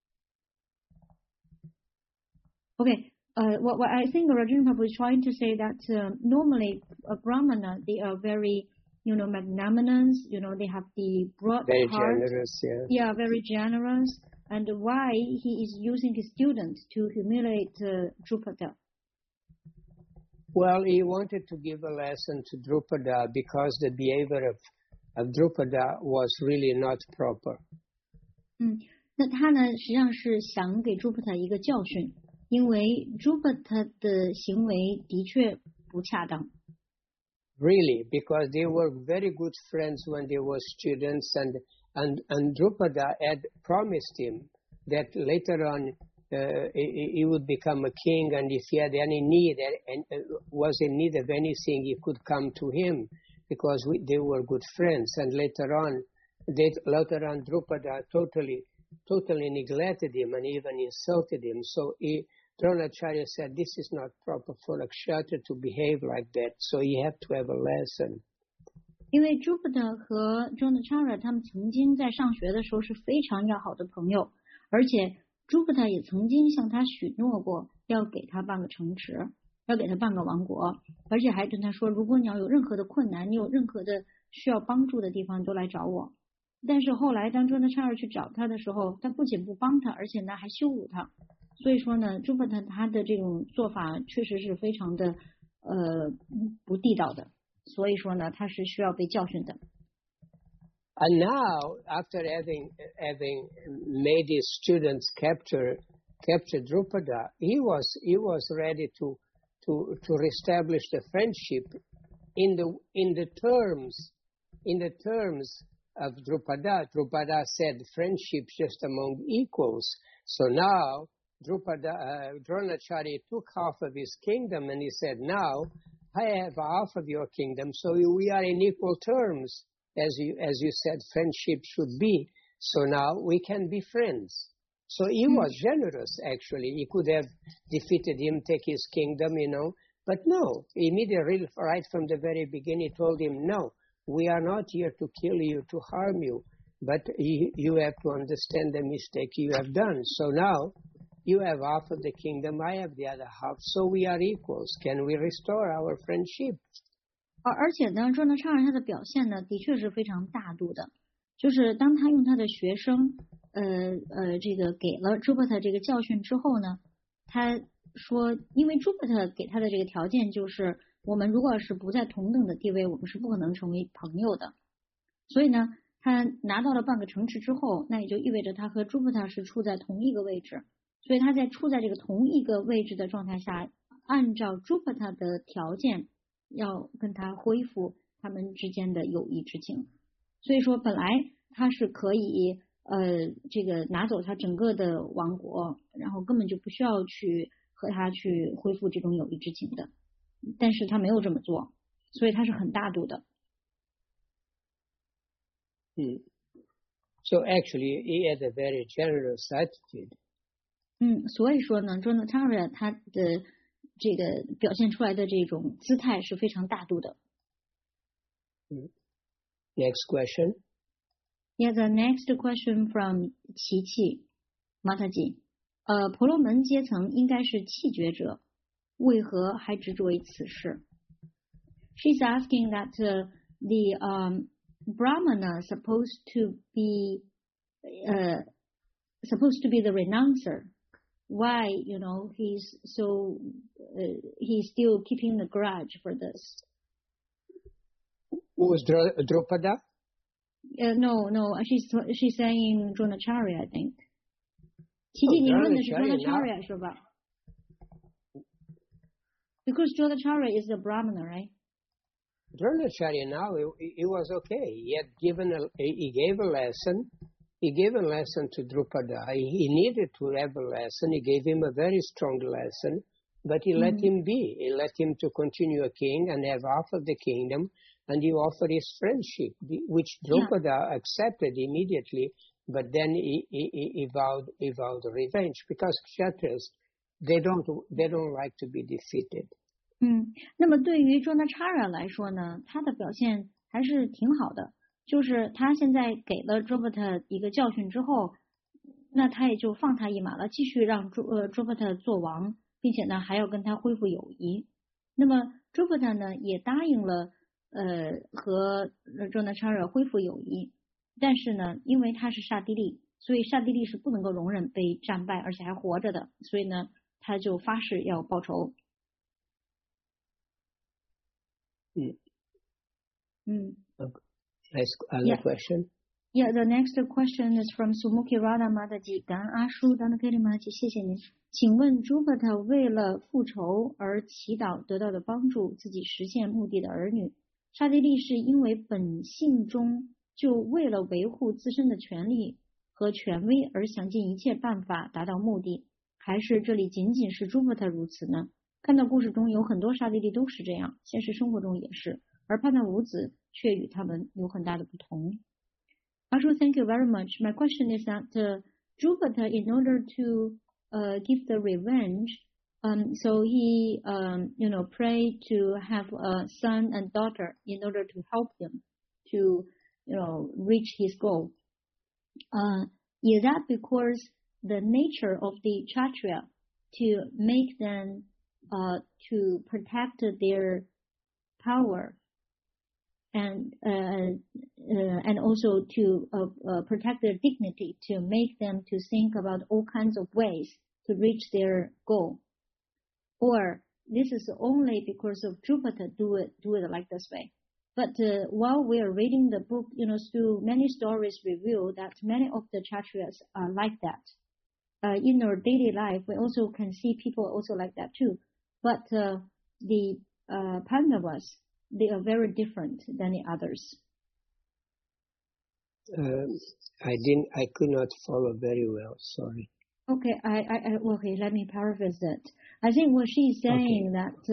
？Okay. What I think Rajendra Prabhu is trying to say that normally a Brahmana they are very magnanimous, they have the broad very heart. Generous, yeah. Yeah, very generous. And why he is using his students to humiliate Drupada? Well, he wanted to give a lesson to Drupada because the behavior of Drupada was really not proper. 那他呢，实际上是想给 Drupada 一个教训，因为 Drupada 的行为的确不恰当。 Really, because they were very good friends when they were students, and Drupada had promised him that later on he would become a king, and if he had any need and was in need of anything, he could come to him because they were good friends. And later on, later on Drupada totally neglected him and even insulted him. So Dronacharya said, this is not proper for a kshatriya to behave like that, so you have to have a lesson. 因为 Drupada 和 Dronacharya 他们曾经在上学的时候是非常要好的朋友，而且 Drupada 也曾经向他许诺过要给他办个城池，要给他办个王国，而且还跟他说，如果你要有任何的困难，你有任何的需要帮助的地方，你都来找我。但是后来当 Dronacharya 去找他的时候，他不仅不帮他，而且呢还羞辱他。所以说呢 Drupada 他的这种做法确实是非常的不地道的，所以说呢他是需要被教训的。 And now, after having made his students capture Drupada, he was ready to reestablish the friendship in the terms of Drupada. Drupada said friendship just among equals. So now Dronacharya took half of his kingdom and he said, now I have half of your kingdom, so we are in equal terms. As you said, friendship should be. So now we can be friends. So he was generous, actually. He could have defeated him, take his kingdom, But no, immediately, right from the very beginning, he told him, no, we are not here to kill you, to harm you. But you have to understand the mistake you have done. So now you have half of the kingdom, I have the other half. So we are equals. Can we restore our friendship? 而且呢 Dronacharya 他的表现呢的确是非常大度的，就是当他用他的学生这个给了 Drupada 这个教训之后呢，他说因为 Drupada 给他的这个条件就是我们如果是不在同等的地位，我们是不可能成为朋友的，所以呢他拿到了半个城池之后，那也就意味着他和 Drupada 是处在同一个位置，所以他在处在这个同一个位置的状态下，按照 Drupada 的条件要跟他恢复他们之间的友谊之情，所以说本来他是可以这个拿走他整个的王国，然后根本就不需要去和他去恢复这种友谊之情的，但是他没有这么做，所以他是很大度的。 So actually he had a very generous attitude. 所以说呢 Dronacharya 他的这个表现出来的这种姿态是非常大度的。 Next question. Yeah, the next question from 琪琪 Mataji. 婆罗门阶层应该是气绝者，为何还执着于此事？ She's asking that the Brahmana supposed to be the renouncer. Why, he's still keeping the grudge for this? Who was Drupada? No, she's saying Dronacharya, I think. 琪琪，您问的是 Dronacharya 是吧？ Because Dronacharya is the Brahmana, right? Dronacharya now he was okay. He gave a lesson. He gave a lesson to Drupada. He needed to have a lesson. He gave him a very strong lesson, but he let him be. He let him to continue a king and have half of the kingdom, and he offered his friendship, which Drupada accepted immediately, but then he vowed revenge, because Kshatriyas, they don't like to be defeated. 那么对于 Dronacharya 来说呢，他的表现还是挺好的。就是他现在给了 Drupada 一个教训之后，那他也就放他一马了，继续让Drupada 做王，并且呢还要跟他恢复友谊。那么 Drupada 呢也答应了和 Dronacharya 恢复友谊，但是呢因为他是刹帝利，所以刹帝利是不能够容忍被战败而且还活着的，所以呢他就发誓要报仇。 Other question? Yeah, the next question is from Sumukhi Radha Mataji. 感恩阿叔 Danakari Mataji， 谢谢您。请问 Drupada 为了复仇而祈祷得到的帮助，自己实现目的的儿女，刹帝利是因为本性中就为了维护自身的权利和权威而想尽一切办法达到目的，还是这里仅仅是 Drupada 如此呢？看到故事中有很多刹帝利都是这样，现实生活中也是，而判断五子却与他们有很大的不同。 Ashu, thank you very much. My question is that Jupiter, in order to give the revenge, so he, prayed to have a son and daughter in order to help him to, reach his goal. Is that because the nature of the Kshatriya to make them to protect their power and also to protect their dignity, to make them to think about all kinds of ways to reach their goal? Or this is only because of Jupiter do it like this way? But while we are reading the book, through many stories reveal that many of the Kshatriyas are like that. In our daily life, we also can see people also like that too. But the Pandavas, they are very different than the others. I could not follow very well. Sorry. Okay, okay. Let me paraphrase it. I think what she's saying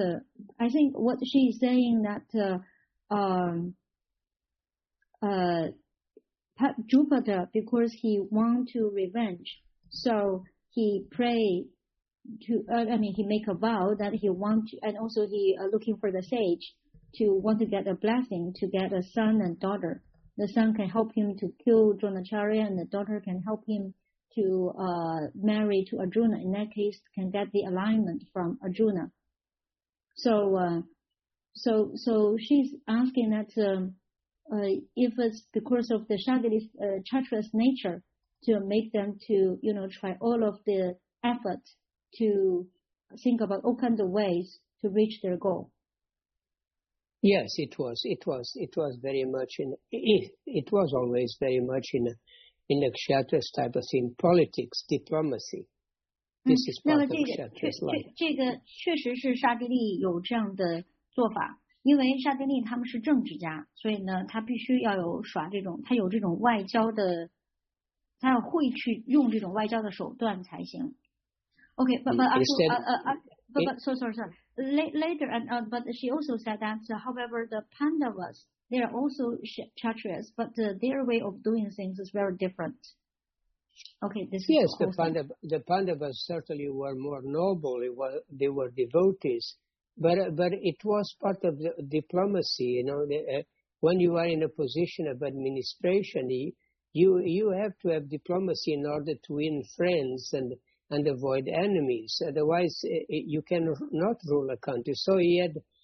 Jupiter, because he want to revenge, so he pray to. He make a vow that he want to, and also he looking for the sage to want to get a blessing to get a son and daughter. The son can help him to kill Dronacharya, and the daughter can help him to marry to Arjuna. In that case, can get the alignment from Arjuna. So she's asking that if it's because of the Kshatriya's nature to make them to try all of the effort to think about all kinds of ways to reach their goal. Yes, it was very much it was always very much in the Kshatriya's type of thing, politics, diplomacy. This is part of Kshatriya's life. 这个确实是刹帝利有这样的做法，因为刹帝利他们是政治家，所以呢，他必须要有他有这种外交的，他要会去用这种外交的手段才行。Okay, but sorry. Later, but she also said that, however, the Pandavas, they are also Kshatriyas, but their way of doing things is very different. Okay, this yes, is the Pandavas certainly were more noble. They were devotees, but it was part of the diplomacy. When you are in a position of administration, you have to have diplomacy in order to win friends and avoid enemies. Otherwise, you cannot rule a country. So he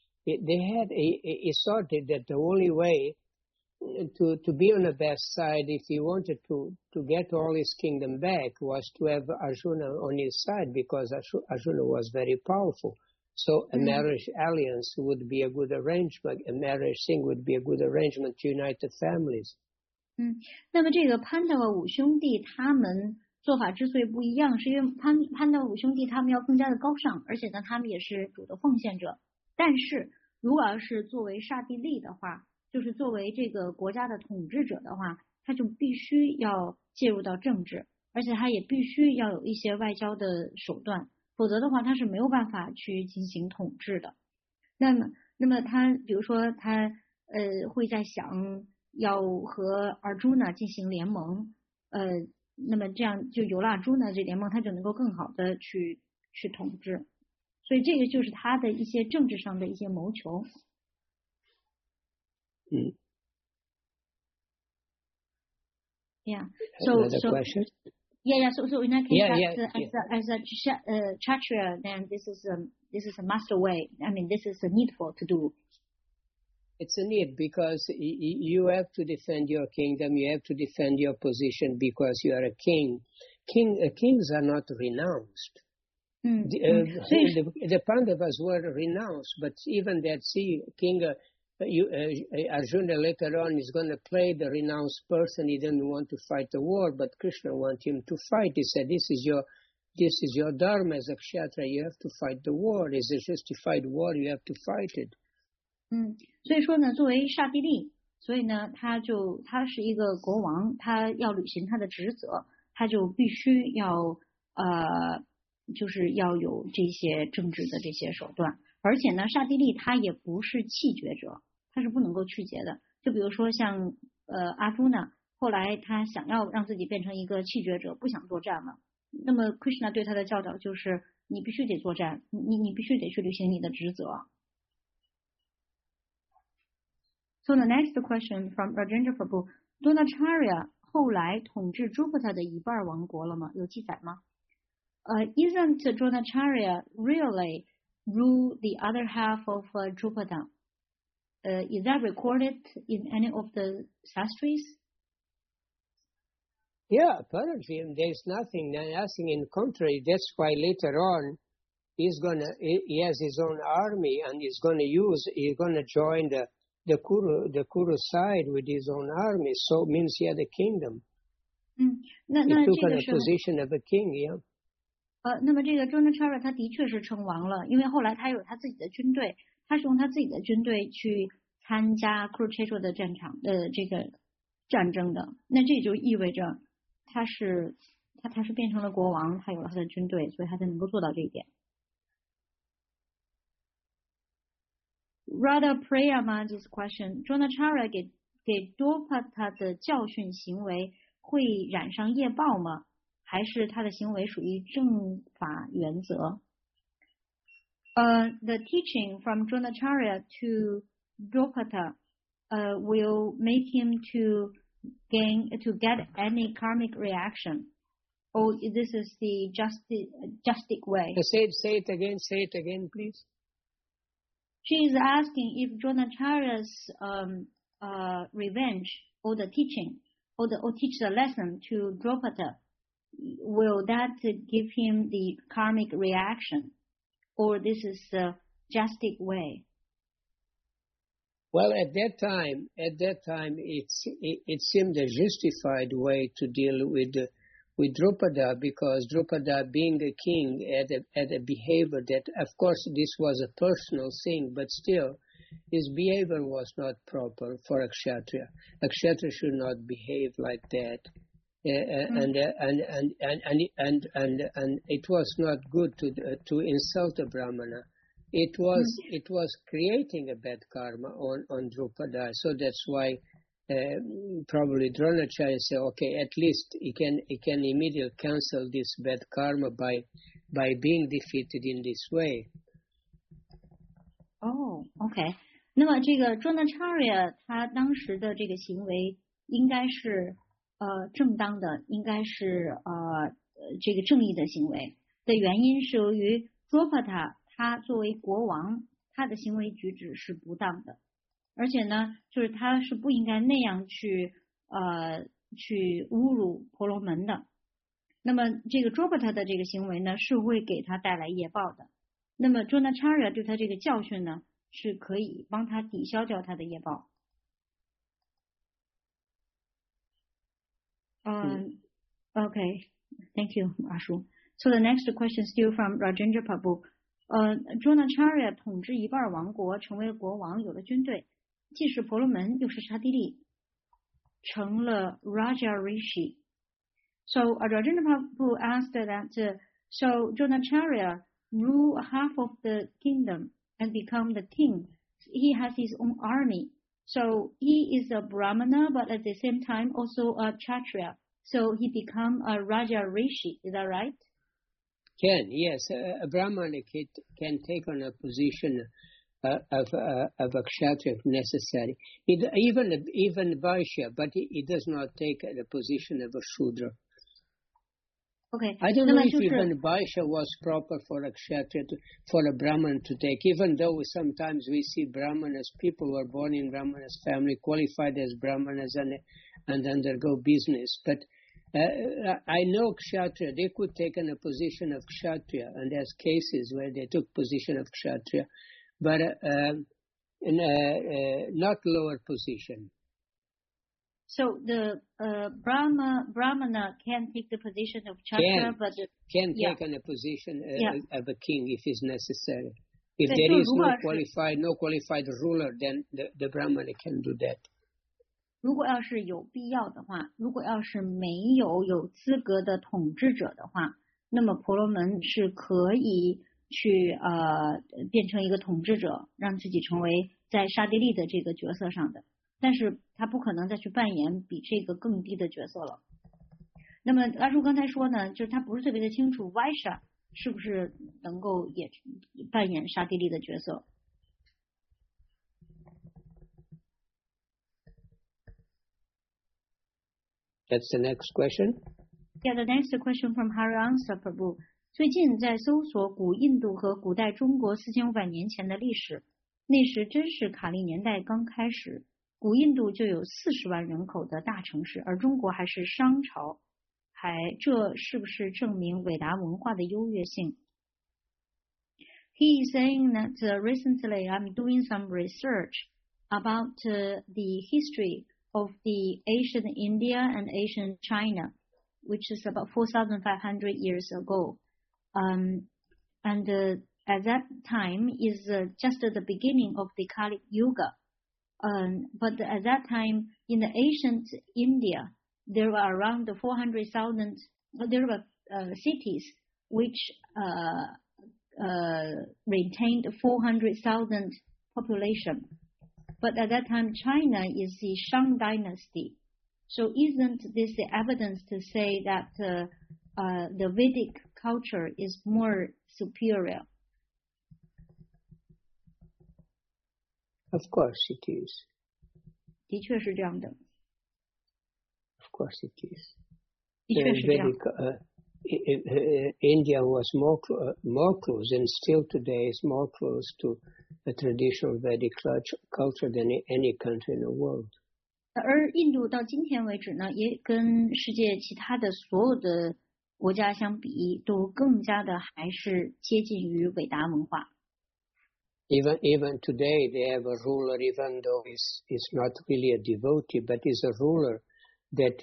sorted that the only way to be on the best side, if he wanted to get all his kingdom back, was to have Arjuna on his side, because Arjuna was very powerful. So a marriage alliance would be a good arrangement. A marriage thing would be a good arrangement to unite the families. 那么这个潘达瓦五兄弟他们做法之所以不一样，是因为潘达瓦五兄弟他们要更加的高尚，而且呢，他们也是主的奉献者。但是如果要是作为刹帝利的话，就是作为这个国家的统治者的话，他就必须要介入到政治，而且他也必须要有一些外交的手段，否则的话他是没有办法去进行统治的。那么他比如说他会在想要和Arjuna进行联盟，那么这样就有了Arjuna这联盟，他就能够更好的去统治。所以这个就是他的一些政治上的一些谋求。Yeah. So question? Yeah. So in that case, as a Kshatriya, then this is a master way. I mean, this is needful to do. It's a need, because you have to defend your kingdom. You have to defend your position because you are a king. Kings are not renounced. The Pandavas were renounced, but even that king Arjuna later on is going to play the renounced person. He didn't want to fight the war, but Krishna wanted him to fight. He said, "This is your dharma as a kshatriya. You have to fight the war. It's a justified war. You have to fight it." 所以说呢，作为刹帝利，所以呢，他是一个国王，他要履行他的职责，他就必须要就是要有这些政治的这些手段。而且呢，刹帝利他也不是弃绝者，他是不能够去劫的。就比如说像阿朱那后来他想要让自己变成一个弃绝者，不想作战了。那么 Krishna 对他的教导就是，你必须得作战，你必须得去履行你的职责。So the next question from Rajendra Prabhu, Dronacharya 后来统治 Drupada 的一半王国了吗？有记载吗？Isn't Dronacharya really rule the other half of Drupada? Is that recorded in any of the sastris? Yeah, apparently there's nothing in contrary. That's why later on he has his own army and he's gonna join the Kuru side with his own army. So it means he had a kingdom. He took on a position of a king, yeah. 那么这个 Dronacharya 他的确是称王了，因为后来他有他自己的军队，他是用他自己的军队去参加 Kurukshetra 的战场的这个战争的。那这就意味着他是变成了国王，他有了他的军队，所以他才能够做到这一点。Radha Priyama this question, Dronacharya 给 Drupada 的教训行为会染上业报吗？还是他的行为属于正法原则？The teaching from Dronacharya to Drupada will make him to get any karmic reaction. Or this is the justic way. Say it again, please. She is asking if Dronacharya's revenge or the teaching or teach the lesson to Drupada, will that give him the karmic reaction, or this is a justic way? Well, at that time, it seemed a justified way to deal with Drupada, because Drupada, being a king, had a behavior that, of course, this was a personal thing, but still, his behavior was not proper for a kshatriya. A kshatriya should not behave like that. And it was not good to insult a brahmana. It was creating a bad karma on Drupada. So that's why probably Dronacharya said, okay, at least he can immediately cancel this bad karma by being defeated in this way. Oh, okay. 那么这个 Dronacharya 他当时的这个行为应该是正当的，应该是这个正义的行为的原因是由于 Drupada 他作为国王，他的行为举止是不当的，而且呢，就是他是不应该那样去侮辱婆罗门的。那么这个 Drupada 的这个行为呢，是会给他带来业报的。那么 Dronacharya 对他这个教训呢，是可以帮他抵消掉他的业报。Okay, thank you, Ashu. So the next question still from Rajendra Prabhu. Dronacharya 统治一半王国，成为国王，有了军队，既是婆罗门，又是刹帝利，成了 Raja Rishi. So Rajendra Prabhu asked that, so Dronacharya rule half of the kingdom and become the king. He has his own army. So he is a brahmana, but at the same time also a kshatriya. So he become a Raja Rishi. Is that right? Yes. A brahmana can take on a position of a kshatriya if necessary. Even Vaishya, but he does not take the position of a shudra. Okay. I don't know if even Vaishya was proper for a kshatriya, for a brahman to take, even though sometimes we see brahmanas, people who are born in brahmanas family, qualified as brahmanas and undergo business. But I know kshatriya, they could take on a position of kshatriya, and there's cases where they took position of kshatriya, but not lower position. So the brahmana can take the position of kshatriya, but can take on a position of a king if it's necessary. If there is no qualified ruler, then the brahmana can do that. 如果要是有必要的话，如果要是没有资格的统治者的话，那么婆罗门是可以去变成一个统治者，让自己成为在刹帝利的这个角色上的。 但是他不可能再去扮演比这个更低的角色了。那么阿叔刚才说呢，就是他不是特别的清楚 Vaishya 是不是能够也扮演刹帝利的角色。 That's the next question. Yeah, the next question from Hariansa Prabhu. 最近在搜索古印度和古代中国4500年前的历史，那时真是卡利年代刚开始，古印度就有40万人口的大城市，而中国还是商朝，这是不是证明伟达文化的优越性？ He is saying that recently I'm doing some research about the history of the ancient India and ancient China, which is about 4,500 years ago. At that time is just the beginning of the Kali Yuga. But at that time, in the ancient India, there were around 400,000. There were cities which retained 400,000 population. But at that time, China is the Shang dynasty. So isn't this the evidence to say that the Vedic culture is more superior? Of course it is. 的确是这样的。 Of course it is. 的确是这样。 India was more close, and still today is more close to the traditional Vedic culture than any country in the world. 而印度到今天为止呢，也跟世界其他的所有的国家相比，都更加的还是接近于伟达文化。 Even today, they have a ruler, even though is not really a devotee, but is a ruler that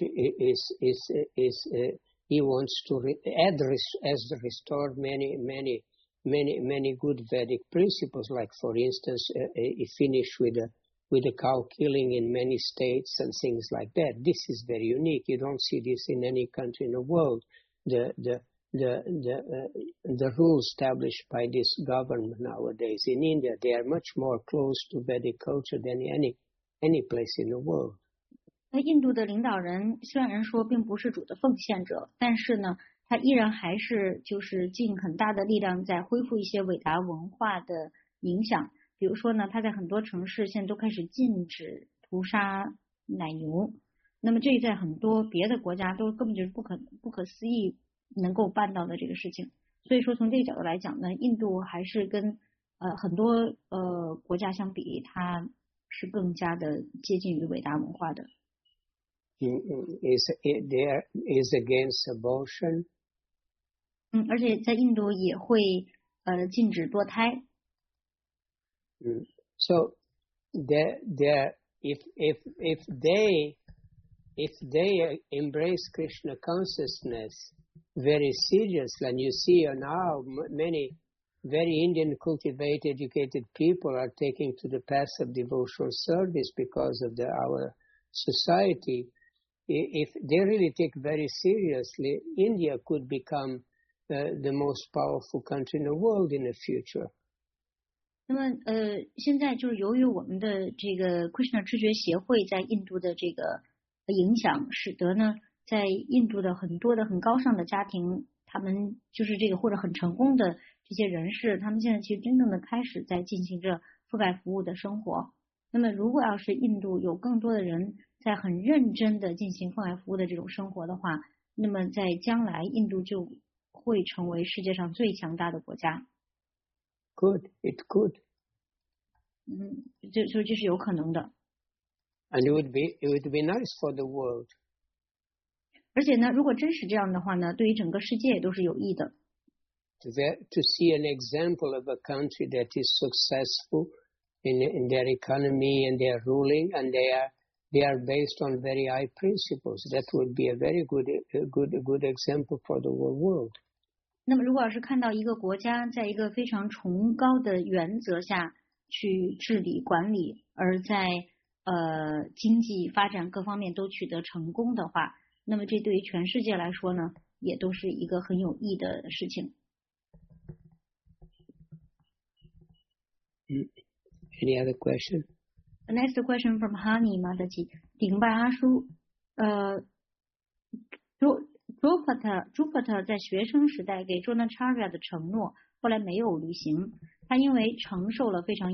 he wants to restore many good Vedic principles. Like for instance, he finished with the cow killing in many states and things like that. This is very unique. You don't see this in any country in the world. The rules established by this government nowadays in India, they are much more close to Vedic culture than any place in the world. 那印度的领导人虽然说并不是主的奉献者，但是呢，他依然还是就是尽很大的力量在恢复一些伟达文化的影响。比如说呢，他在很多城市现在都开始禁止屠杀奶牛，那么这在很多别的国家都根本就是不可思议能够办到的这个事情。所以说从这个角度来讲呢，印度还是跟很多国家相比，它是更加的接近于伟达文化的。 is against abortion. 而且在印度也会禁止堕胎。 So if they embrace Krishna consciousness very seriously, and you see now many very Indian cultivated, educated people are taking to the path of devotional service because of our society. If they really take very seriously, India could become the most powerful country in the world in the future. 那么现在就是由于我们的这个 Krishna 知觉协会在印度的这个影响，使得呢，在印度的很多的很高尚的家庭，他们就是这个或者很成功的这些人士，他们现在其实真正的开始在进行着覆盖服务的生活。那么如果要是印度有更多的人在很认真的进行覆盖服务的这种生活的话，那么在将来印度就会成为世界上最强大的国家。 Good, it could. 这是有可能的。 And it would be nice for the world. 而且呢，如果真是这样的话呢，对于整个世界也都是有益的。 To see an example of a country that is successful in their economy and their ruling, and they are based on very high principles. That would be a very good example for the whole world. 那么如果要是看到一个国家在一个非常崇高的原则下去治理管理，而在经济发展各方面都取得成功的话，那么这对于全世界来说呢，也都是一个很有益的事情。 Any other question? Next question from Honey 马德吉，顶拜阿叔。Jupiter 在学生时代给 Dronacharya 的承诺，后来没有履行。他因此而承受了非常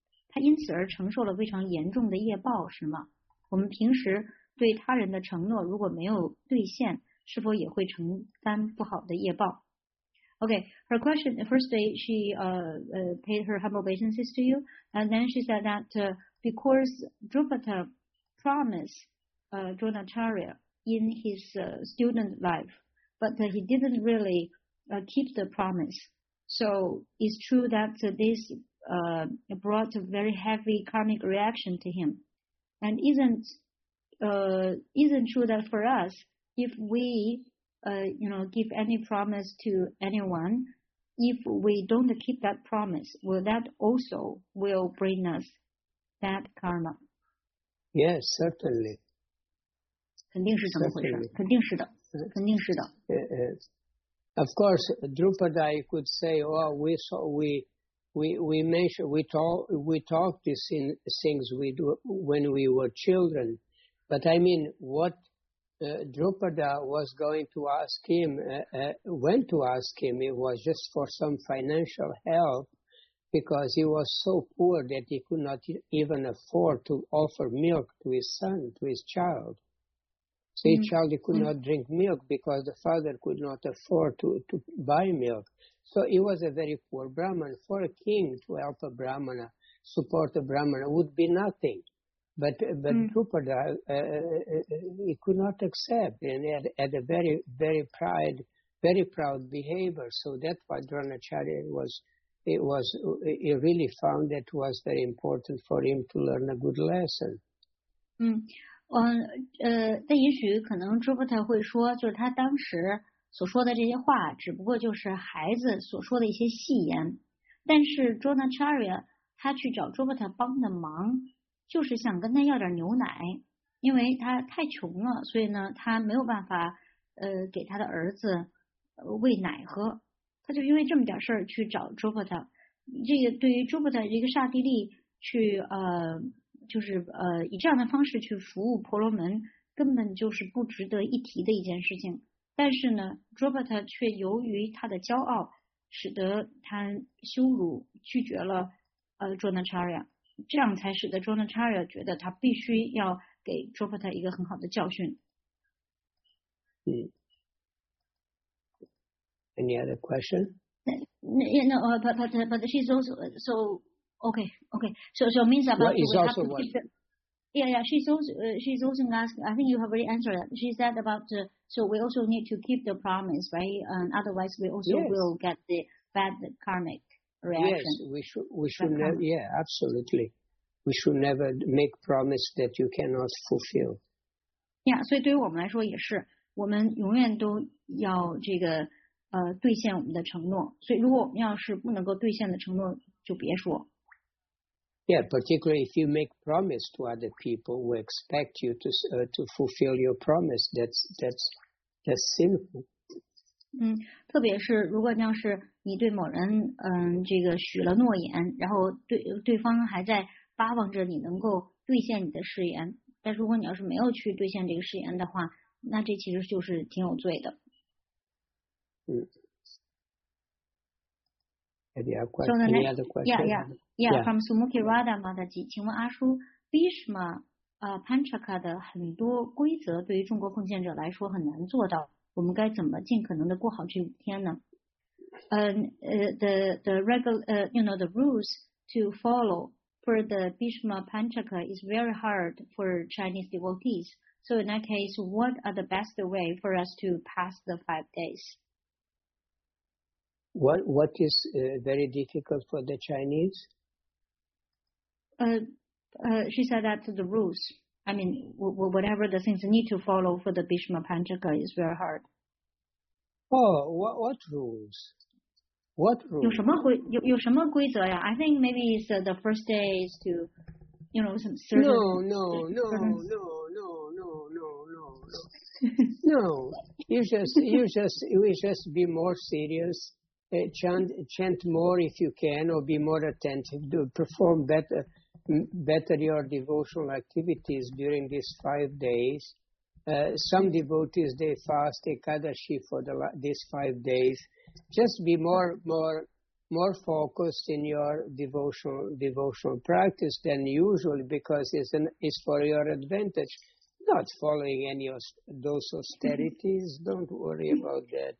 严重的业报，是吗？我们平时对他人的承诺如果没有兑现，是否也会承担不好的业报？ Okay, her question, the first day she paid her humble obeisances to you, and then she said that because Jupiter promised Dronacharya in his student life, but he didn't really keep the promise. So it's true that this brought a very heavy karmic reaction to him. And isn't true that for us, if we give any promise to anyone, if we don't keep that promise, will that also will bring us that karma? Yes, certainly. 肯定是这么回事，肯定是的，肯定是的。 Of course, Drupada, I could say, oh, we talked these things when we were children, but I mean, what Drupada was going to ask him, went to ask him, it was just for some financial help, because he was so poor that he could not even afford to offer milk to his son, to his child. So his child could not drink milk because the father could not afford to buy milk. So he was a very poor Brahman. For a king to help a Brahmana, support a Brahmana would be nothing. But Drupada, he could not accept, and he had a very, very proud behavior. So that's why Dronacharya he really found that was very important for him to learn a good lesson. 但也许可能 Jupiter 会说，就是他当时所说的这些话，只不过就是孩子所说的一些戏言。但是 Dronacharya 他去找 Jupiter 帮的忙，就是想跟他要点牛奶，因为他太穷了，所以呢，他没有办法给他的儿子喂奶喝，他就因为这么点事儿去找 Jupiter。这个对于 Jupiter 一个刹帝利去就是以这样的方式去服务婆罗门，根本就是不值得一提的一件事情。但是呢 Jupiter 却由于他的骄傲，使得他羞辱拒绝了Dronacharya， 这样才使得 Dronacharya 觉得他必须要给 Jupiter 一个很好的教训。 Any other question? No, but she's also so okay. So means about well, we have to what? keep the, yeah. She's also asked. I think you have already answered that. She said about so we also need to keep the promise, right? And otherwise, we also will get the bad karmic reaction. Yes, we should never. Yeah, absolutely. We should never make promise that you cannot fulfill. Yeah, 所以对于我们来说也是，我们永远都要这个兑现我们的承诺。所以如果我们要是不能够兑现的承诺，就别说。 Yeah, particularly if you make promise to other people who expect you to fulfill your promise, that's sinful. 特别是如果要是你对某人这个许了诺言，然后对方还在巴望着你能够兑现你的誓言，但如果你要是没有去兑现这个誓言的话，那这其实就是挺有罪的。 Any other question? Yeah. From Sumukhi Radha Mataji， 请问阿叔 ，Bhishma Panchaka 的很多规则对于中国奉献者来说很难做到，我们该怎么尽可能的过好这5天呢？The regular, the rules to follow for the Bhishma Panchaka is very hard for Chinese devotees. So in that case, what are the best way for us to pass the 5 days? What is very difficult for the Chinese? She said that the rules, I mean, whatever the things need to follow for the Bhishma Panchaka is very hard. Oh, what rules? What rules? 有什么规则呀 I think maybe it's the first day is to, some certain... No. No. You just be more serious. Chant more if you can, or be more attentive. Perform better better your devotional activities during these 5 days. Some devotees, they fast Ekadashi for these 5 days. Just be more focused in your devotional practice than usual, because it's for your advantage. Not following any of those austerities. Don't worry about that.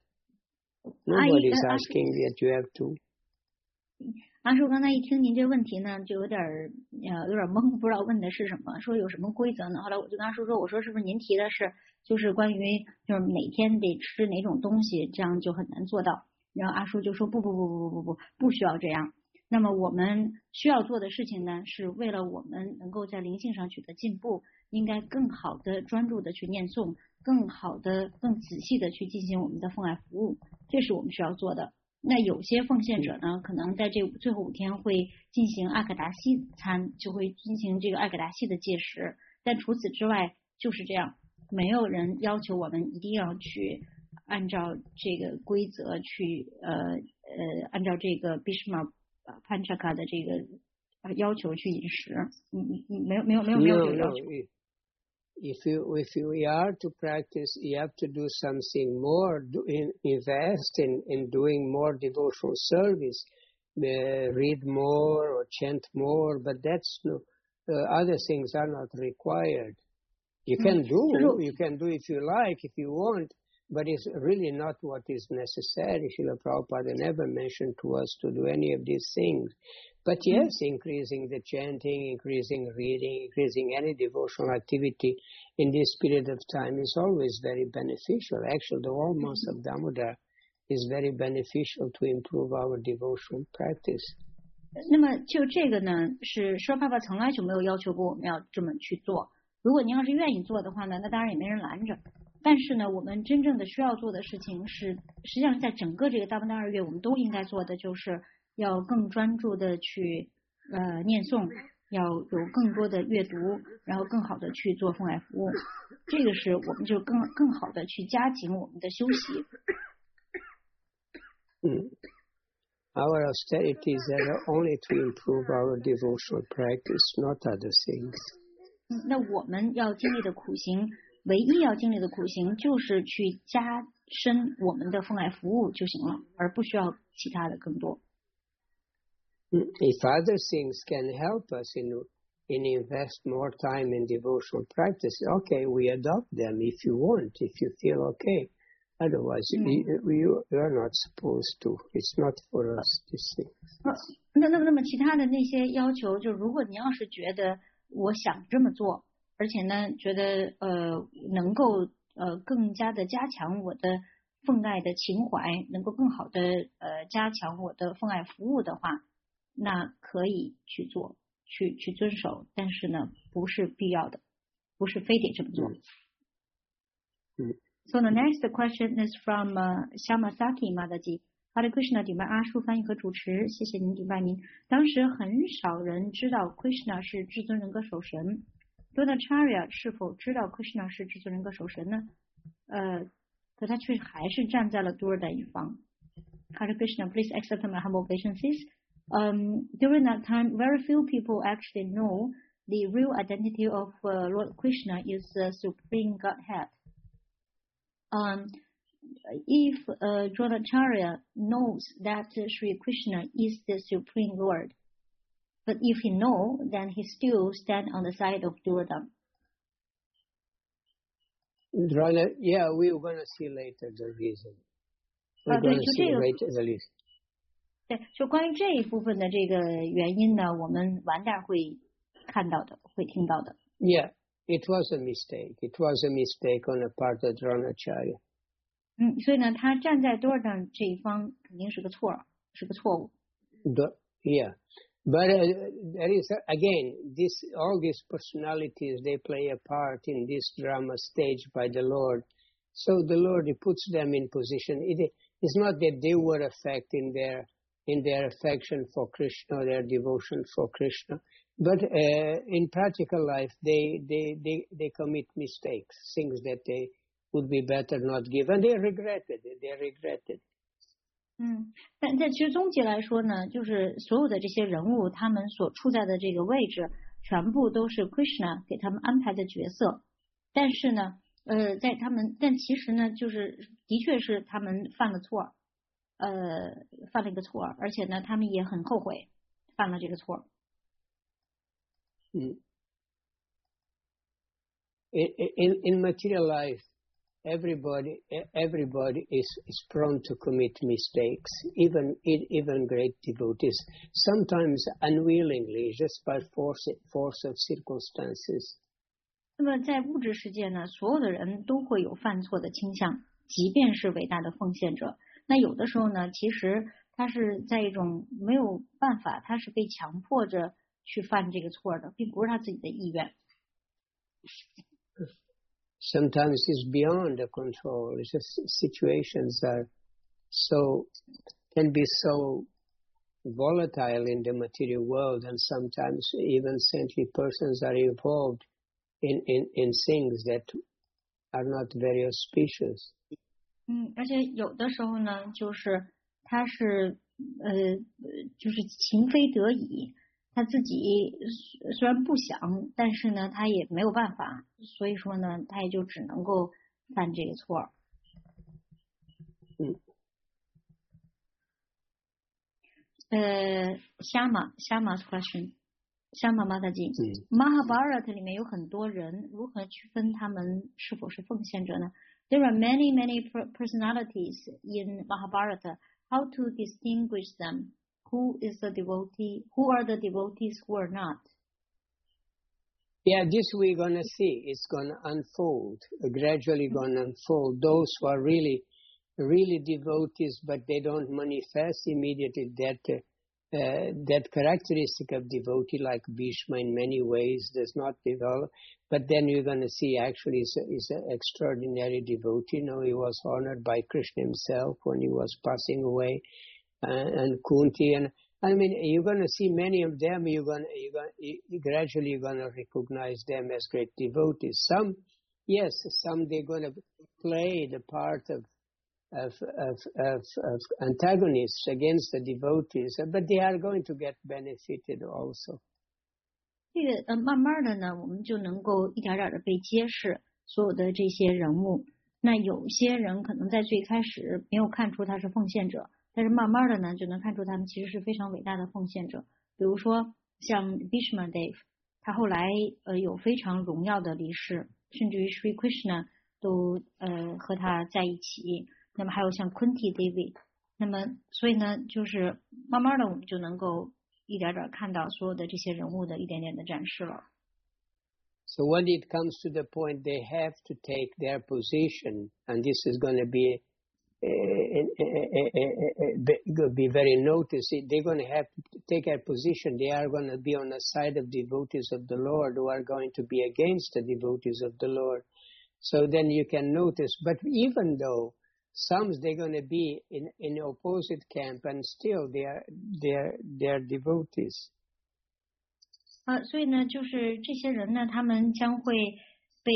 Nobody's asking that you have to. 阿叔刚才一听您这个问题呢，就有点懵，不知道问的是什么，说有什么规则呢？后来我就跟阿叔说，我说是不是您提的是就是关于就是每天得吃哪种东西，这样就很难做到。然后阿叔就说不需要这样。那么我们需要做的事情呢，是为了我们能够在灵性上取得进步，应该更好的专注的去念诵，更好的更仔细的去进行我们的奉爱服务，这是我们需要做的。那有些奉献者呢，可能在这最后5天会进行阿格达西餐，就会进行这个阿格达西的戒食。但除此之外就是这样，没有人要求我们一定要去按照这个规则去按照这个 Bhishma Panchaka 的这个要求去饮食。没有这个要求。 If you are to practice, you have to do something more, invest in doing more devotional service, read more or chant more, but that's other things are not required. You can do if you like, if you want, but it's really not what is necessary. Srila Prabhupada never mentioned to us to do any of these things. But yes, increasing the chanting, increasing reading, increasing any devotional activity in this period of time is always very beneficial. Actually, the whole month of Damodar is very beneficial to improve our devotional practice. 那么就这个呢，是说爸爸从来就没有要求过我们要这么去做。如果您要是愿意做的话呢，那当然也没人拦着。但是呢，我们真正的需要做的事情是，实际上在整个这个大2月，我们都应该做的就是要更专注的去念诵，要有更多的阅读，然后更好的去做奉爱服务。这个是我们就更好的去加紧我们的休息。 Our austerities are only to improve our devotional practice, not other things. 那我们要经历的苦行，唯一要经历的苦行就是去加深我们的奉爱服务就行了，而不需要其他的更多。 If other things can help us in invest more time in devotional practice, okay, we adopt them if you want, if you feel okay. Otherwise, you are not supposed to. It's not for us, this thing. 那么其他的那些要求，就如果你要是觉得我想这么做，而且呢觉得能够更加的加强我的奉爱的情怀，能够更好的加强我的奉爱服务的话，那可以去做，去遵守，但是呢不是必要的，不是非得这么做。So the next question is from Shamasaki Mataji. Hare Krishna 顶拜阿叔翻译和主持，谢谢您顶拜您。当时很少人知道 Krishna 是至尊人格守神。Dronacharya 是否知道 Krishna 是至尊人格守神呢？可他却还是站在了 Durga 一方。Hare Krishna, please accept my humble obeisances. During that time, very few people actually know the real identity of Lord Krishna is the Supreme Godhead. If Dronacharya knows that Sri Krishna is the Supreme Lord, but if he knows, then he still stands on the side of Durga. Yeah, we're going to see later the reason. We're going to see later the reason. 对，就关于这一部分的这个原因呢，我们晚点会看到的，会听到的。 Yeah, it was a mistake. It was a mistake on the part of Dronacharya. 所以呢，他站在多尔当这一方肯定是个错误。 Yeah, but there is again all these personalities, they play a part in this drama staged by the Lord. So the Lord, he puts them in position. It's not that they were affected in their affection for Krishna, their devotion for Krishna, but in practical life they commit mistakes, things that they would be better not give, and they regretted. 但其实总体来说呢，就是所有的这些人物，他们所处在的这个位置，全部都是 Krishna 给他们安排的角色。但是呢，但其实呢，就是的确是他们犯了错，犯了一个错，而且呢，他们也很后悔犯了这个错。 In material life, everybody is prone to commit mistakes, even great devotees, sometimes unwillingly, just by force of circumstances. 那么在物质世界呢，所有的人都会有犯错的倾向，即便是伟大的奉献者。那有的时候呢，其实他是在一种没有办法，他是被强迫着去犯这个错的，并不是他自己的意愿。 Sometimes it's beyond the control. It's just situations can be so volatile in the material world, and sometimes even saintly persons are involved in things that are not very auspicious. 而且有的时候呢，就是他是就是情非得已。他自己虽然不想，但是呢，他也没有办法，所以说呢，他也就只能够犯这个错。Shama's question， Shama Mataji， Mahabharata 里面有很多人，如何区分他们是否是奉献者呢？ There are many personalities in Mahabharata. How to distinguish them? Who is the devotee? Who are the devotees? Who are not? Yeah, this we're gonna see. It's gonna unfold, gradually gonna unfold. Those who are really devotees, but they don't manifest immediately that characteristic of devotee, like Bhishma in many ways does not develop. But then you're gonna see actually is an extraordinary devotee. You know, he was honored by Krishna himself when he was passing away. And Kunti, and I mean, you're going to see many of them. Gradually you're going to recognize them as great devotees. Some they're going to play the part of antagonists against the devotees, but they are going to get benefited also. 这个慢慢的呢，我们就能够一点点的被揭示所有的这些人物。那有些人可能在最开始没有看出他是奉献者。但是慢慢的呢，就能看出他们其实是非常伟大的奉献者。比如说像 Bhishma Dev， 他后来有非常荣耀的离世，甚至于 Sri Krishna 都和他在一起。那么还有像 Kunti Devi， 那么所以呢，就是慢慢的我们就能够一点点看到所有的这些人物的一点点的展示了。 So when it comes to the point they have to take their position, and this is going to be very noticed, they're going to have to take a position. They are going to be on the side of devotees of the Lord, who are going to be against the devotees of the Lord. So then you can notice, but even though some they're going to be in the opposite camp, and still they are devotees. 所以呢，就是这些人呢，他们将会被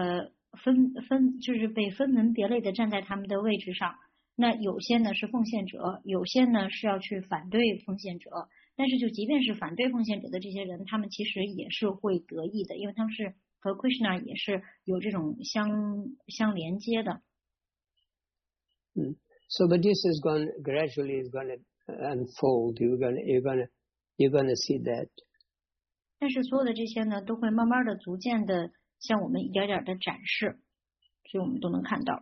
就是被分门别类的站在他们的位置上。那有些呢是奉献者，有些呢是要去反对奉献者。但是就即便是反对奉献者的这些人，他们其实也是会得益的，因为他们是和 Krishna 也是有这种相连接的。 So, but this is gradually is going to unfold. You're going to see that. 但是所有的这些呢，都会慢慢的、逐渐的向我们一点点的展示，所以我们都能看到。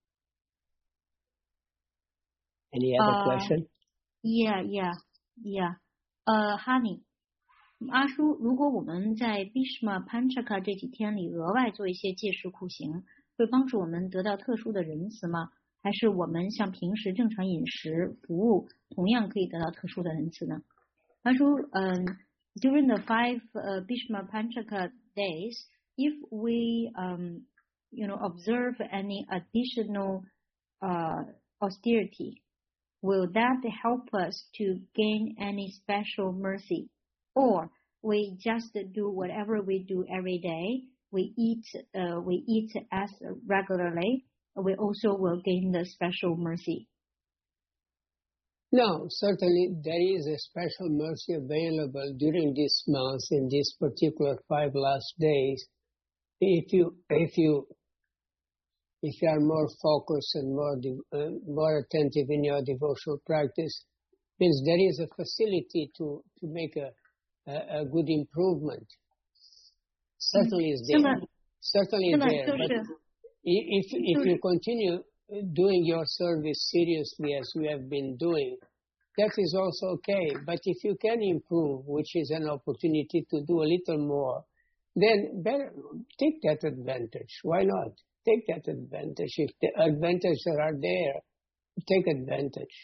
Any other question? Yeah. Honey， 阿叔，如果我们在 Bhishma Panchaka 这几天里额外做一些戒食苦行，会帮助我们得到特殊的仁慈吗？还是我们像平时正常饮食、服务，同样可以得到特殊的仁慈呢？阿叔，during the 5 Bhishma Panchaka days, if we observe any additional austerity, will that help us to gain any special mercy? Or we just do whatever we do every day, we eat as regularly, we also will gain the special mercy. No, certainly there is a special mercy available during this month in these particular 5 last days. If you are more focused and more attentive in your devotional practice, means there is a facility to make a good improvement. Certainly is there. Certainly is there. But if you continue doing your service seriously as you have been doing, that is also okay. But if you can improve, which is an opportunity to do a little more, then better take that advantage. Why not? Take that advantage. If the advantages are there, take advantage.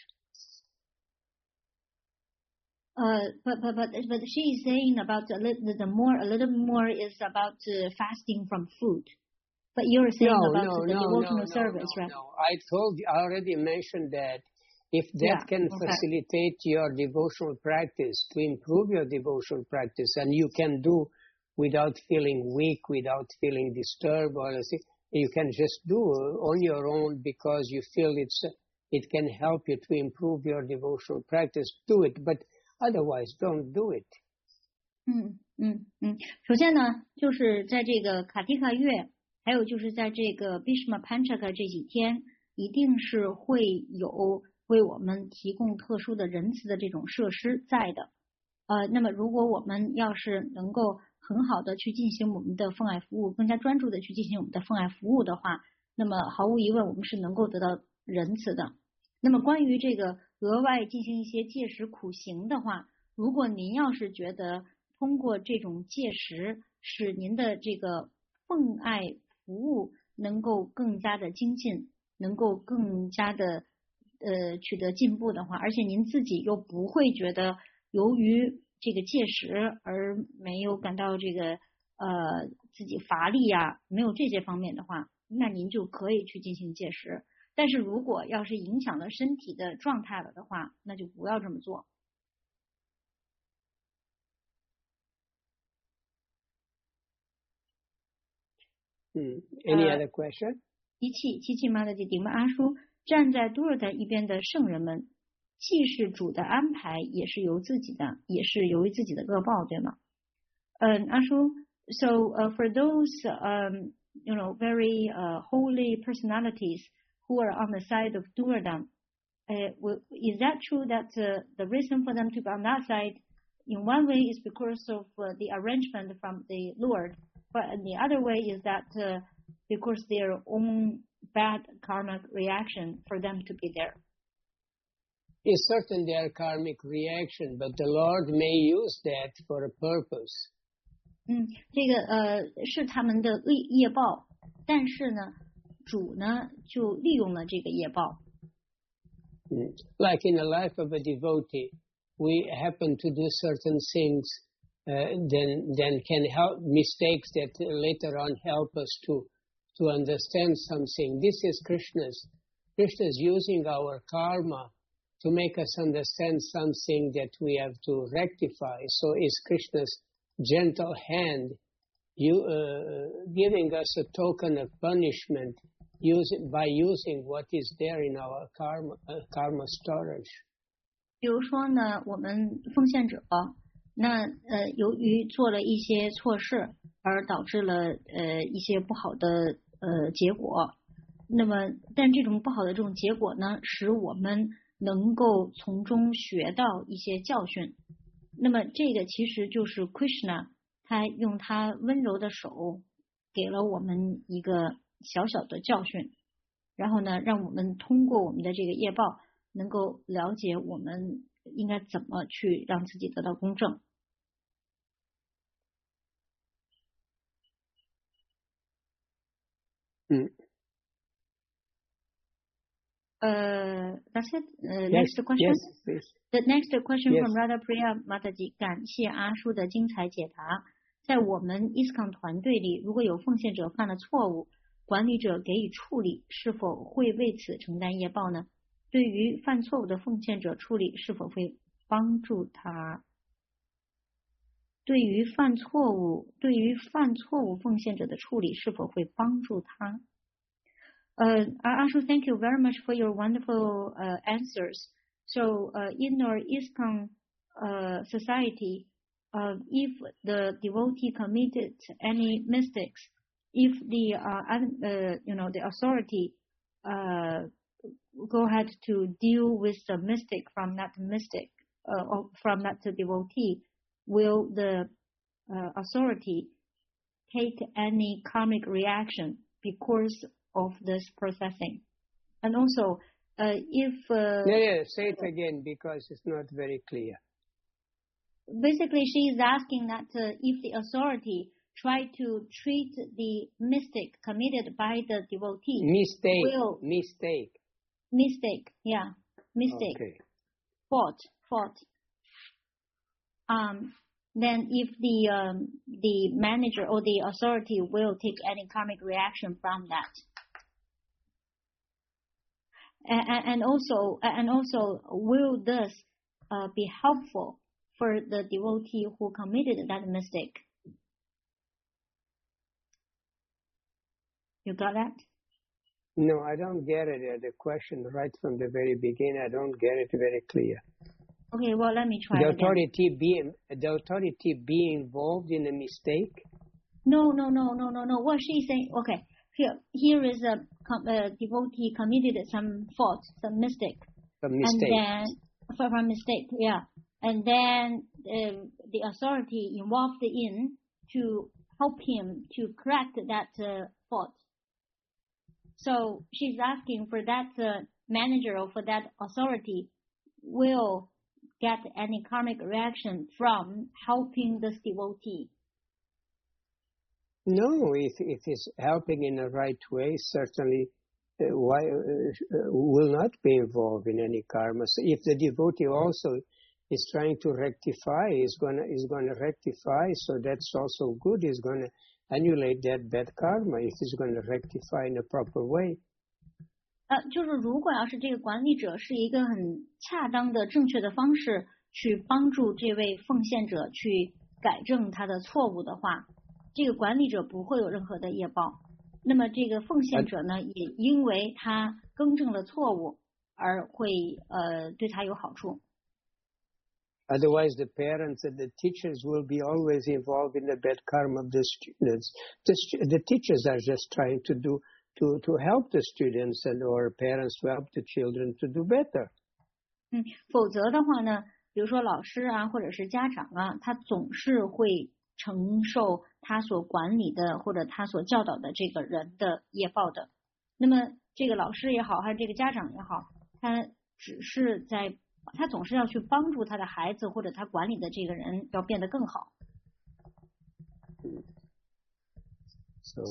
But she is saying about a little more is about fasting from food. But you're saying about the devotional service, right? No, I already mentioned that if that can facilitate your devotional practice, to improve your devotional practice, and you can do without feeling weak, without feeling disturbed, or anything, you can just do on your own because you feel it can help you to improve your devotional practice. Do it, but otherwise don't do it. 首先呢，就是在这个卡蒂卡月，还有就是在这个 Bhishma Panchaka 这几天，一定是会有为我们提供特殊的仁慈的这种设施在的。那么如果我们要是能够很好的去进行我们的奉爱服务，更加专注的去进行我们的奉爱服务的话，那么毫无疑问我们是能够得到仁慈的。那么关于这个额外进行一些戒食苦行的话，如果您要是觉得通过这种戒食使您的这个奉爱服务能够更加的精进，能够更加的取得进步的话，而且您自己又不会觉得由于这个戒食而没有感到这个自己乏力呀，没有这些方面的话，那您就可以去进行戒食。但是如果要是影响了身体的状态了的话，那就不要这么做。 Any other question? 七七妈的这顶们阿叔站在多尔的一边的圣人们，既是主的安排，也是由自己的，也是由于自己的恶报，对吗？阿叔 ，so for those very holy personalities who are on the side of Duardam, is that true that the reason for them to be on that side in one way is because of the arrangement from the Lord, but in the other way is that because their own bad karmic reaction for them to be there? It's certain their karmic reaction, but the Lord may use that for a purpose. 这个是他们的业报，但是呢，主呢就利用了这个业报。 Like in the life of a devotee, we happen to do certain things, then can help mistakes that later on help us to understand something. This is Krishna's using our karma to make us understand something that we have to rectify. So it's Krishna's gentle hand giving us a token of punishment by using what is there in our karma storage. 比如说呢，我们奉献者，那由于做了一些错事，而导致了一些不好的结果。那么，但这种不好的这种结果呢，使我们能够从中学到一些教训。那么，这个其实就是 Krishna 他用他温柔的手给了我们一个小小的教训，然后呢，让我们通过我们的这个业报，能够了解我们应该怎么去让自己得到公正。That's it. Next question. Yes, please. The next question from Radha Priya Mataji. 感谢阿叔的精彩解答。在我们 ISKCON 团队里，如果有奉献者犯了错误，管理者给予处理，是否会为此承担业报呢？对于犯错误的奉献者处理，是否会帮助他？对于犯错误奉献者的处理，是否会帮助他？Ashu, thank you very much for your wonderful answers. So in our ISKCON society, if the devotee committed any mistakes, if the the authority go ahead to deal with the mistake from that or from that devotee, will the authority take any karmic reaction because of this processing? And also, if say it again because it's not very clear. Basically, she is asking that if the authority try to treat the mistake committed by the devotee, mistake, okay. fault. Then if the manager or the authority will take any karmic reaction from that. And also will this be helpful for the devotee who committed that mistake? You got that? No, I don't get it. The question right from the very beginning, I don't get it very clear. Okay, well, let me try the again. authority be involved in a mistake? No. What she's saying, okay, here is a devotee committed some fault, some mistake. And then, from mistake, yeah. And then the authority involved in to help him to correct that fault. So she's asking for that manager or for that authority will get any karmic reaction from helping this devotee. No, if it's helping in the right way, certainly will not be involved in any karma. So if the devotee also is trying to rectify, is going to rectify, so that's also good. Is going to annulate that bad karma if it's going to rectify in a proper way. 就是如果要是这个管理者是一个很恰当的、正确的方式去帮助这位奉献者去改正他的错误的话，这个管理者不会有任何的业报。那么这个奉献者呢，也因为他更正了错误而会对他有好处。 Otherwise, the parents and the teachers will be always involved in the bad karma of the students. The teachers are just trying to help the students and or parents to help the children to do better. 否则的话呢，比如说老师啊，或者是家长啊，他总是会承受他所管理的或者他所教导的这个人的业报的。那么这个老师也好，还是这个家长也好，他总是要去帮助他的孩子或者他管理的这个人要变得更好。 So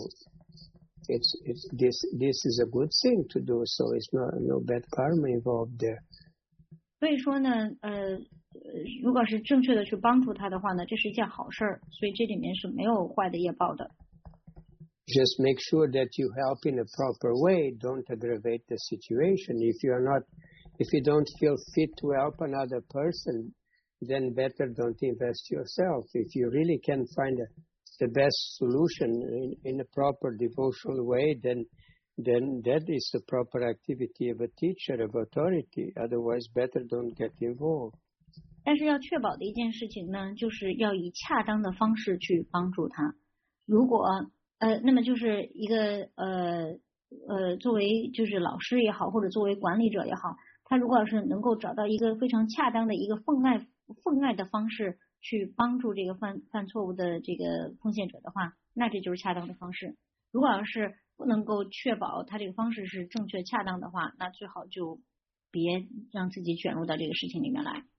this is a good thing to do. So it's no bad karma involved there. 所以说呢，如果是正确的去帮助他的话呢，这是一件好事儿，所以这里面是没有坏的业报的。 Just make sure that you help in a proper way. Don't aggravate the situation. If you don't feel fit to help another person, then better don't invest yourself. If you really can find the best solution in a proper devotional way, then that is the proper activity of a teacher, of authority. Otherwise, better don't get involved. 但是要确保的一件事情呢，就是要以恰当的方式去帮助他。如果那么就是一个作为就是老师也好，或者作为管理者也好，他如果要是能够找到一个非常恰当的一个奉爱的方式去帮助这个犯错误的这个奉献者的话，那这就是恰当的方式。如果要是不能够确保他这个方式是正确恰当的话，那最好就别让自己卷入到这个事情里面来。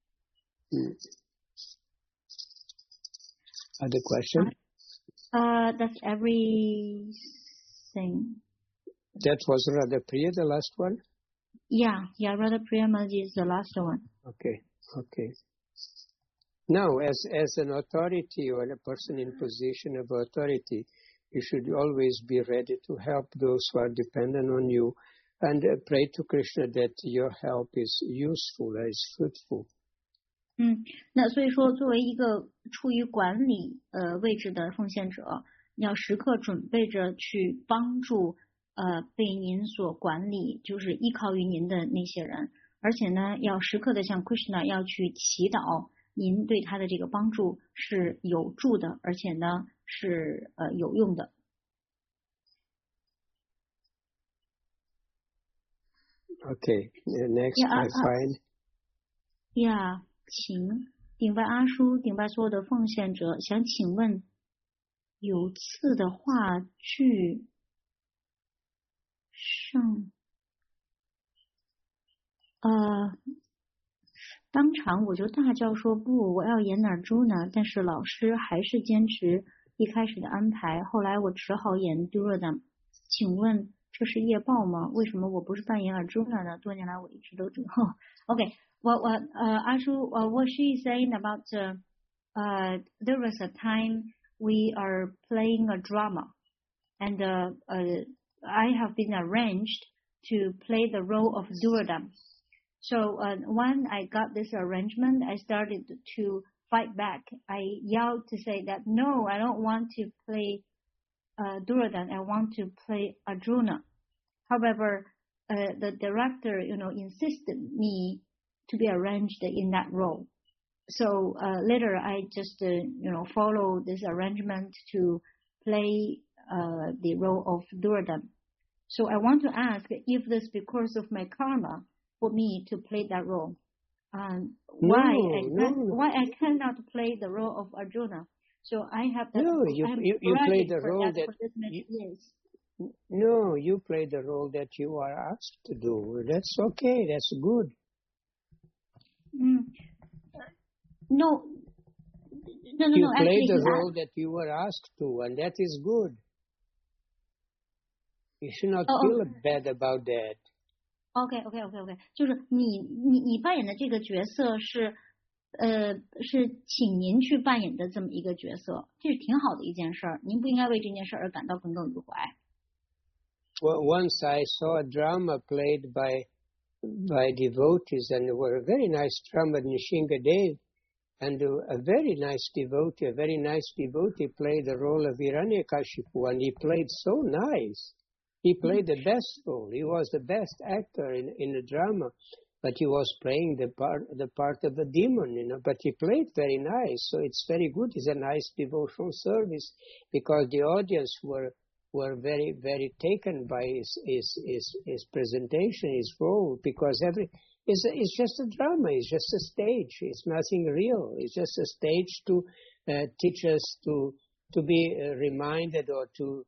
Other question? That's everything. That was Radha Priya, the last one? Yeah, Radha Priya Mataji is the last one. Okay. Now, as an authority or a person in position of authority, you should always be ready to help those who are dependent on you and pray to Krishna that your help is useful, is fruitful. 那所以说，作为一个处于管理位置的奉献者，要时刻准备着去帮助被您所管理，就是依靠于您的那些人， 而且呢，要时刻的向 Krishna 要去祈祷，您对他的这个帮助是有助的，而且呢是有用的。 Okay, next I find. 请顶拜阿叔，顶拜所有的奉献者，想请问，有次的话剧上，当场我就大叫说不，我要演哪儿猪呢？但是老师还是坚持一开始的安排，后来我只好演 Duryodhana。请问这是业报吗？为什么我不是扮演Arjuna呢？多年来我一直都OK， 阿叔what she is saying about there was a time we are playing a drama and I have been arranged to play the role of Duryodhana. So when I got this arrangement, I started to fight back. I yelled to say that no, I don't want to play Duryodhana. I want to play Arjuna. However, the director, insisted me to be arranged in that role. So later, I just follow this arrangement to play the role of Duryodhana. So I want to ask if this because of my karma for me to play that role. Why I cannot play the role of Arjuna? So I have that. No, you play the role that. No, you play the role that you are asked to do. That's okay. That's good. No. You play the role that you were asked to, and that is good. You should not feel bad about that. OK， 就是你扮演的这个角色是请您去扮演的这么一个角色，这是挺好的一件事儿，您不应该为这件事而感到耿耿于怀。 Well, once I saw a drama played by devotees, and it was a very nice drama, Nishingadev, and a very nice devotee played the role of Hiranyakashipu, and he played so nice. He played the best role. He was the best actor in the drama, but he was playing the part of the demon, But he played very nice, so it's very good. It's a nice devotional service because the audience were very, very taken by his presentation, his role, because it's just a drama. It's just a stage. It's nothing real. It's just a stage to teach us to be reminded or to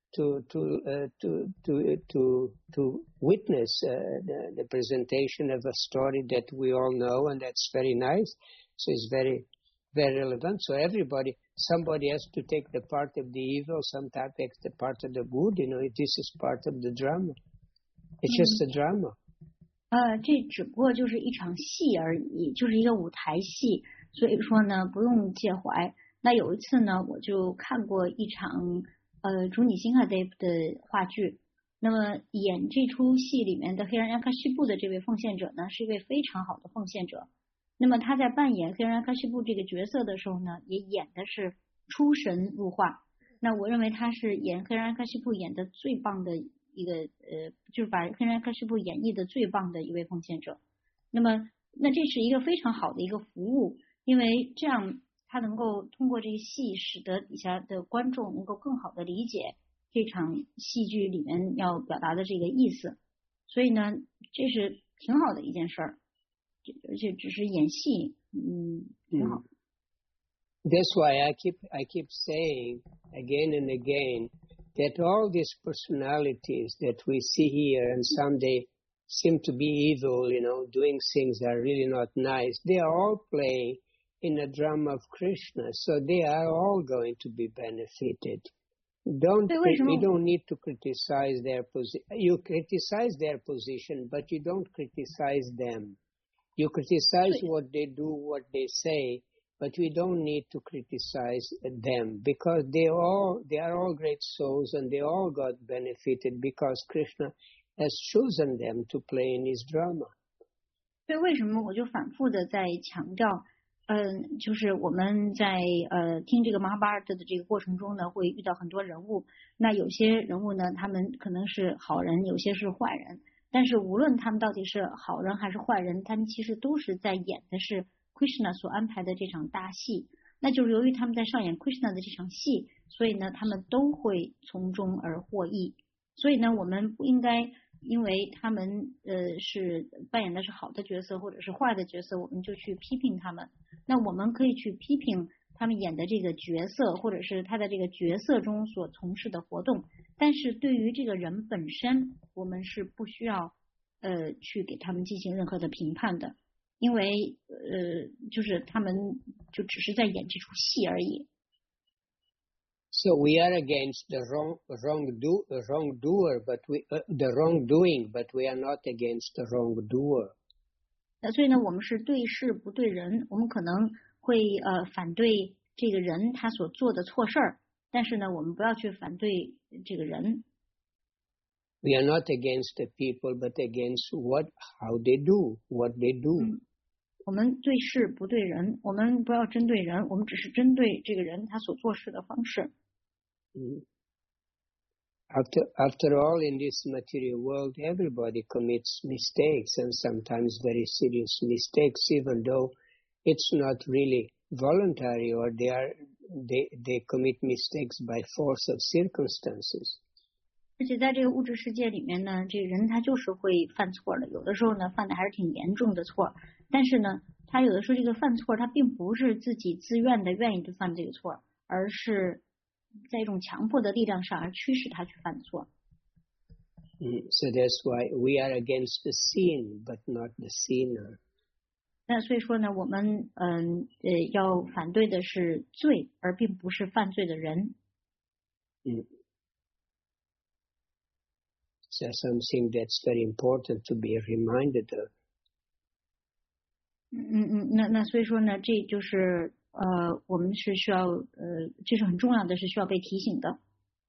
witness the presentation of a story that we all know, and that's very nice. So it's very, very relevant. So somebody has to take the part of the evil, sometimes takes the part of the good. This is part of the drama. It's just a drama. 这只不过就是一场戏而已，就是一个舞台戏，所以说呢，不用介怀。那有一次呢，我就看过一场朱尼辛哈 Dev 的话剧。那么演这出戏里面的黑人卡西布的这位奉献者呢，是一位非常好的奉献者。那么他在扮演黑人卡西布这个角色的时候呢，也演的是出神入化。那我认为他是演黑人卡西布演的最棒的一个就是把黑人卡西布演绎的最棒的一位奉献者。那这是一个非常好的一个服务，因为这样他能够通过这个戏，使得底下的观众能够更好的理解这场戏剧里面要表达的这个意思。所以呢，这是挺好的一件事儿，而且只是演戏，挺好。 That's why I keep saying again and again that all these personalities that we see here and someday seem to be evil, doing things that are really not nice, they are all playing in a drama of Krishna, so they are all going to be benefited. We don't need to criticize their position. You criticize their position, but you don't criticize them. You criticize what they do, what they say, but we don't need to criticize them because they are all great souls and they all got benefited because Krishna has chosen them to play in his drama. 所以为什么我就反复的在强调，就是我们在听这个马哈巴尔特的这个过程中呢，会遇到很多人物。那有些人物呢，他们可能是好人，有些是坏人。 但是无论他们到底是好人还是坏人，他们其实都是在演的是 Krishna 所安排的这场大戏。那就是由于他们在上演 Krishna 的这场戏，所以呢，他们都会从中而获益。所以呢，我们不应该因为他们是扮演的是好的角色或者是坏的角色，我们就去批评他们。那我们可以去批评他们演的这个角色，或者是他的这个角色中所从事的活动。但是对于这个人本身，我们是不需要去给他们进行任何的评判的，因为就是他们就只是在演这出戏而已。 So we are against the wrongdoer, but the wrongdoing, but we are not against the wrongdoer. 所以呢，我们是对事不对人，我们可能会反对这个人他所做的错事儿，但是呢，我们不要去反对这个人。 We are not against the people, but against how they do, what they do. 我们对事不对人，我们不要针对人，我们只是针对这个人他所做事的方式。 After all, in this material world, everybody commits mistakes, and sometimes very serious mistakes, even though it's not really voluntary, or they commit mistakes by force of circumstances. 而且在这个物质世界里面呢，这个人他就是会犯错的，有的时候呢犯的还是挺严重的错，但是呢，他有的时候这个犯错他并不是自己自愿的愿意去犯这个错，而是在一种强迫的力量上而驱使他去犯错。 So that's why we are against the sin, but not the sinner. 那所以说呢，我们要反对的是罪，而并不是犯罪的人。 So something that's very important to be reminded of. 那所以说呢，这就是我们是需要这是很重要的，是需要被提醒的。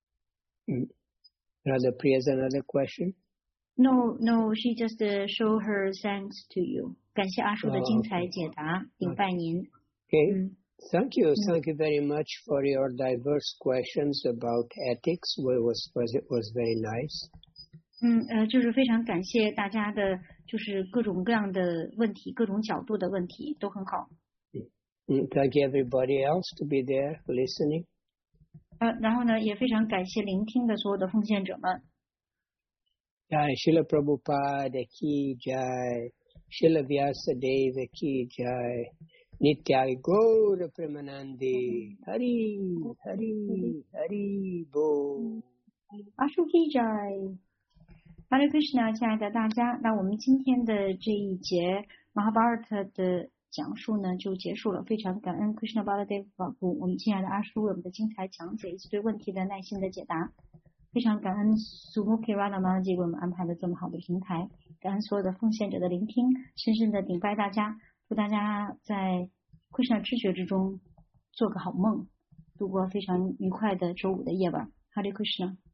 Rather, Priya, another question? No, she just show her thanks to you. 感谢阿叔的精彩解答，顶拜您。 Okay. Thank you very much for your diverse questions about ethics. It was very nice. 就是非常感谢大家的，就是各种各样的问题，各种角度的问题都很好。 Thank everybody else to be there listening. 然后呢，也非常感谢聆听的所有的奉献者们。 Jai Srila Prabhupada ki jai, Srila Vyasadeva ki jai, Nityai Gaura Premanandi, Hari Hari Hari Bo. 阿叔ki jai。Hare Krishna， 亲爱的大家，那我们今天的这一节 Mahabharata 的讲述呢就结束了，非常感恩 Krishna Baladev 保护我们亲爱的阿叔为我们的精彩讲解以及对问题的耐心的解答，非常感恩 Sumukhi Radhamanaji 为我们安排的这么好的平台，感恩所有的奉献者的聆听，深深的顶拜大家，祝大家在 Krishna 知觉之中做个好梦，度过非常愉快的周五的夜晚。Hare Krishna。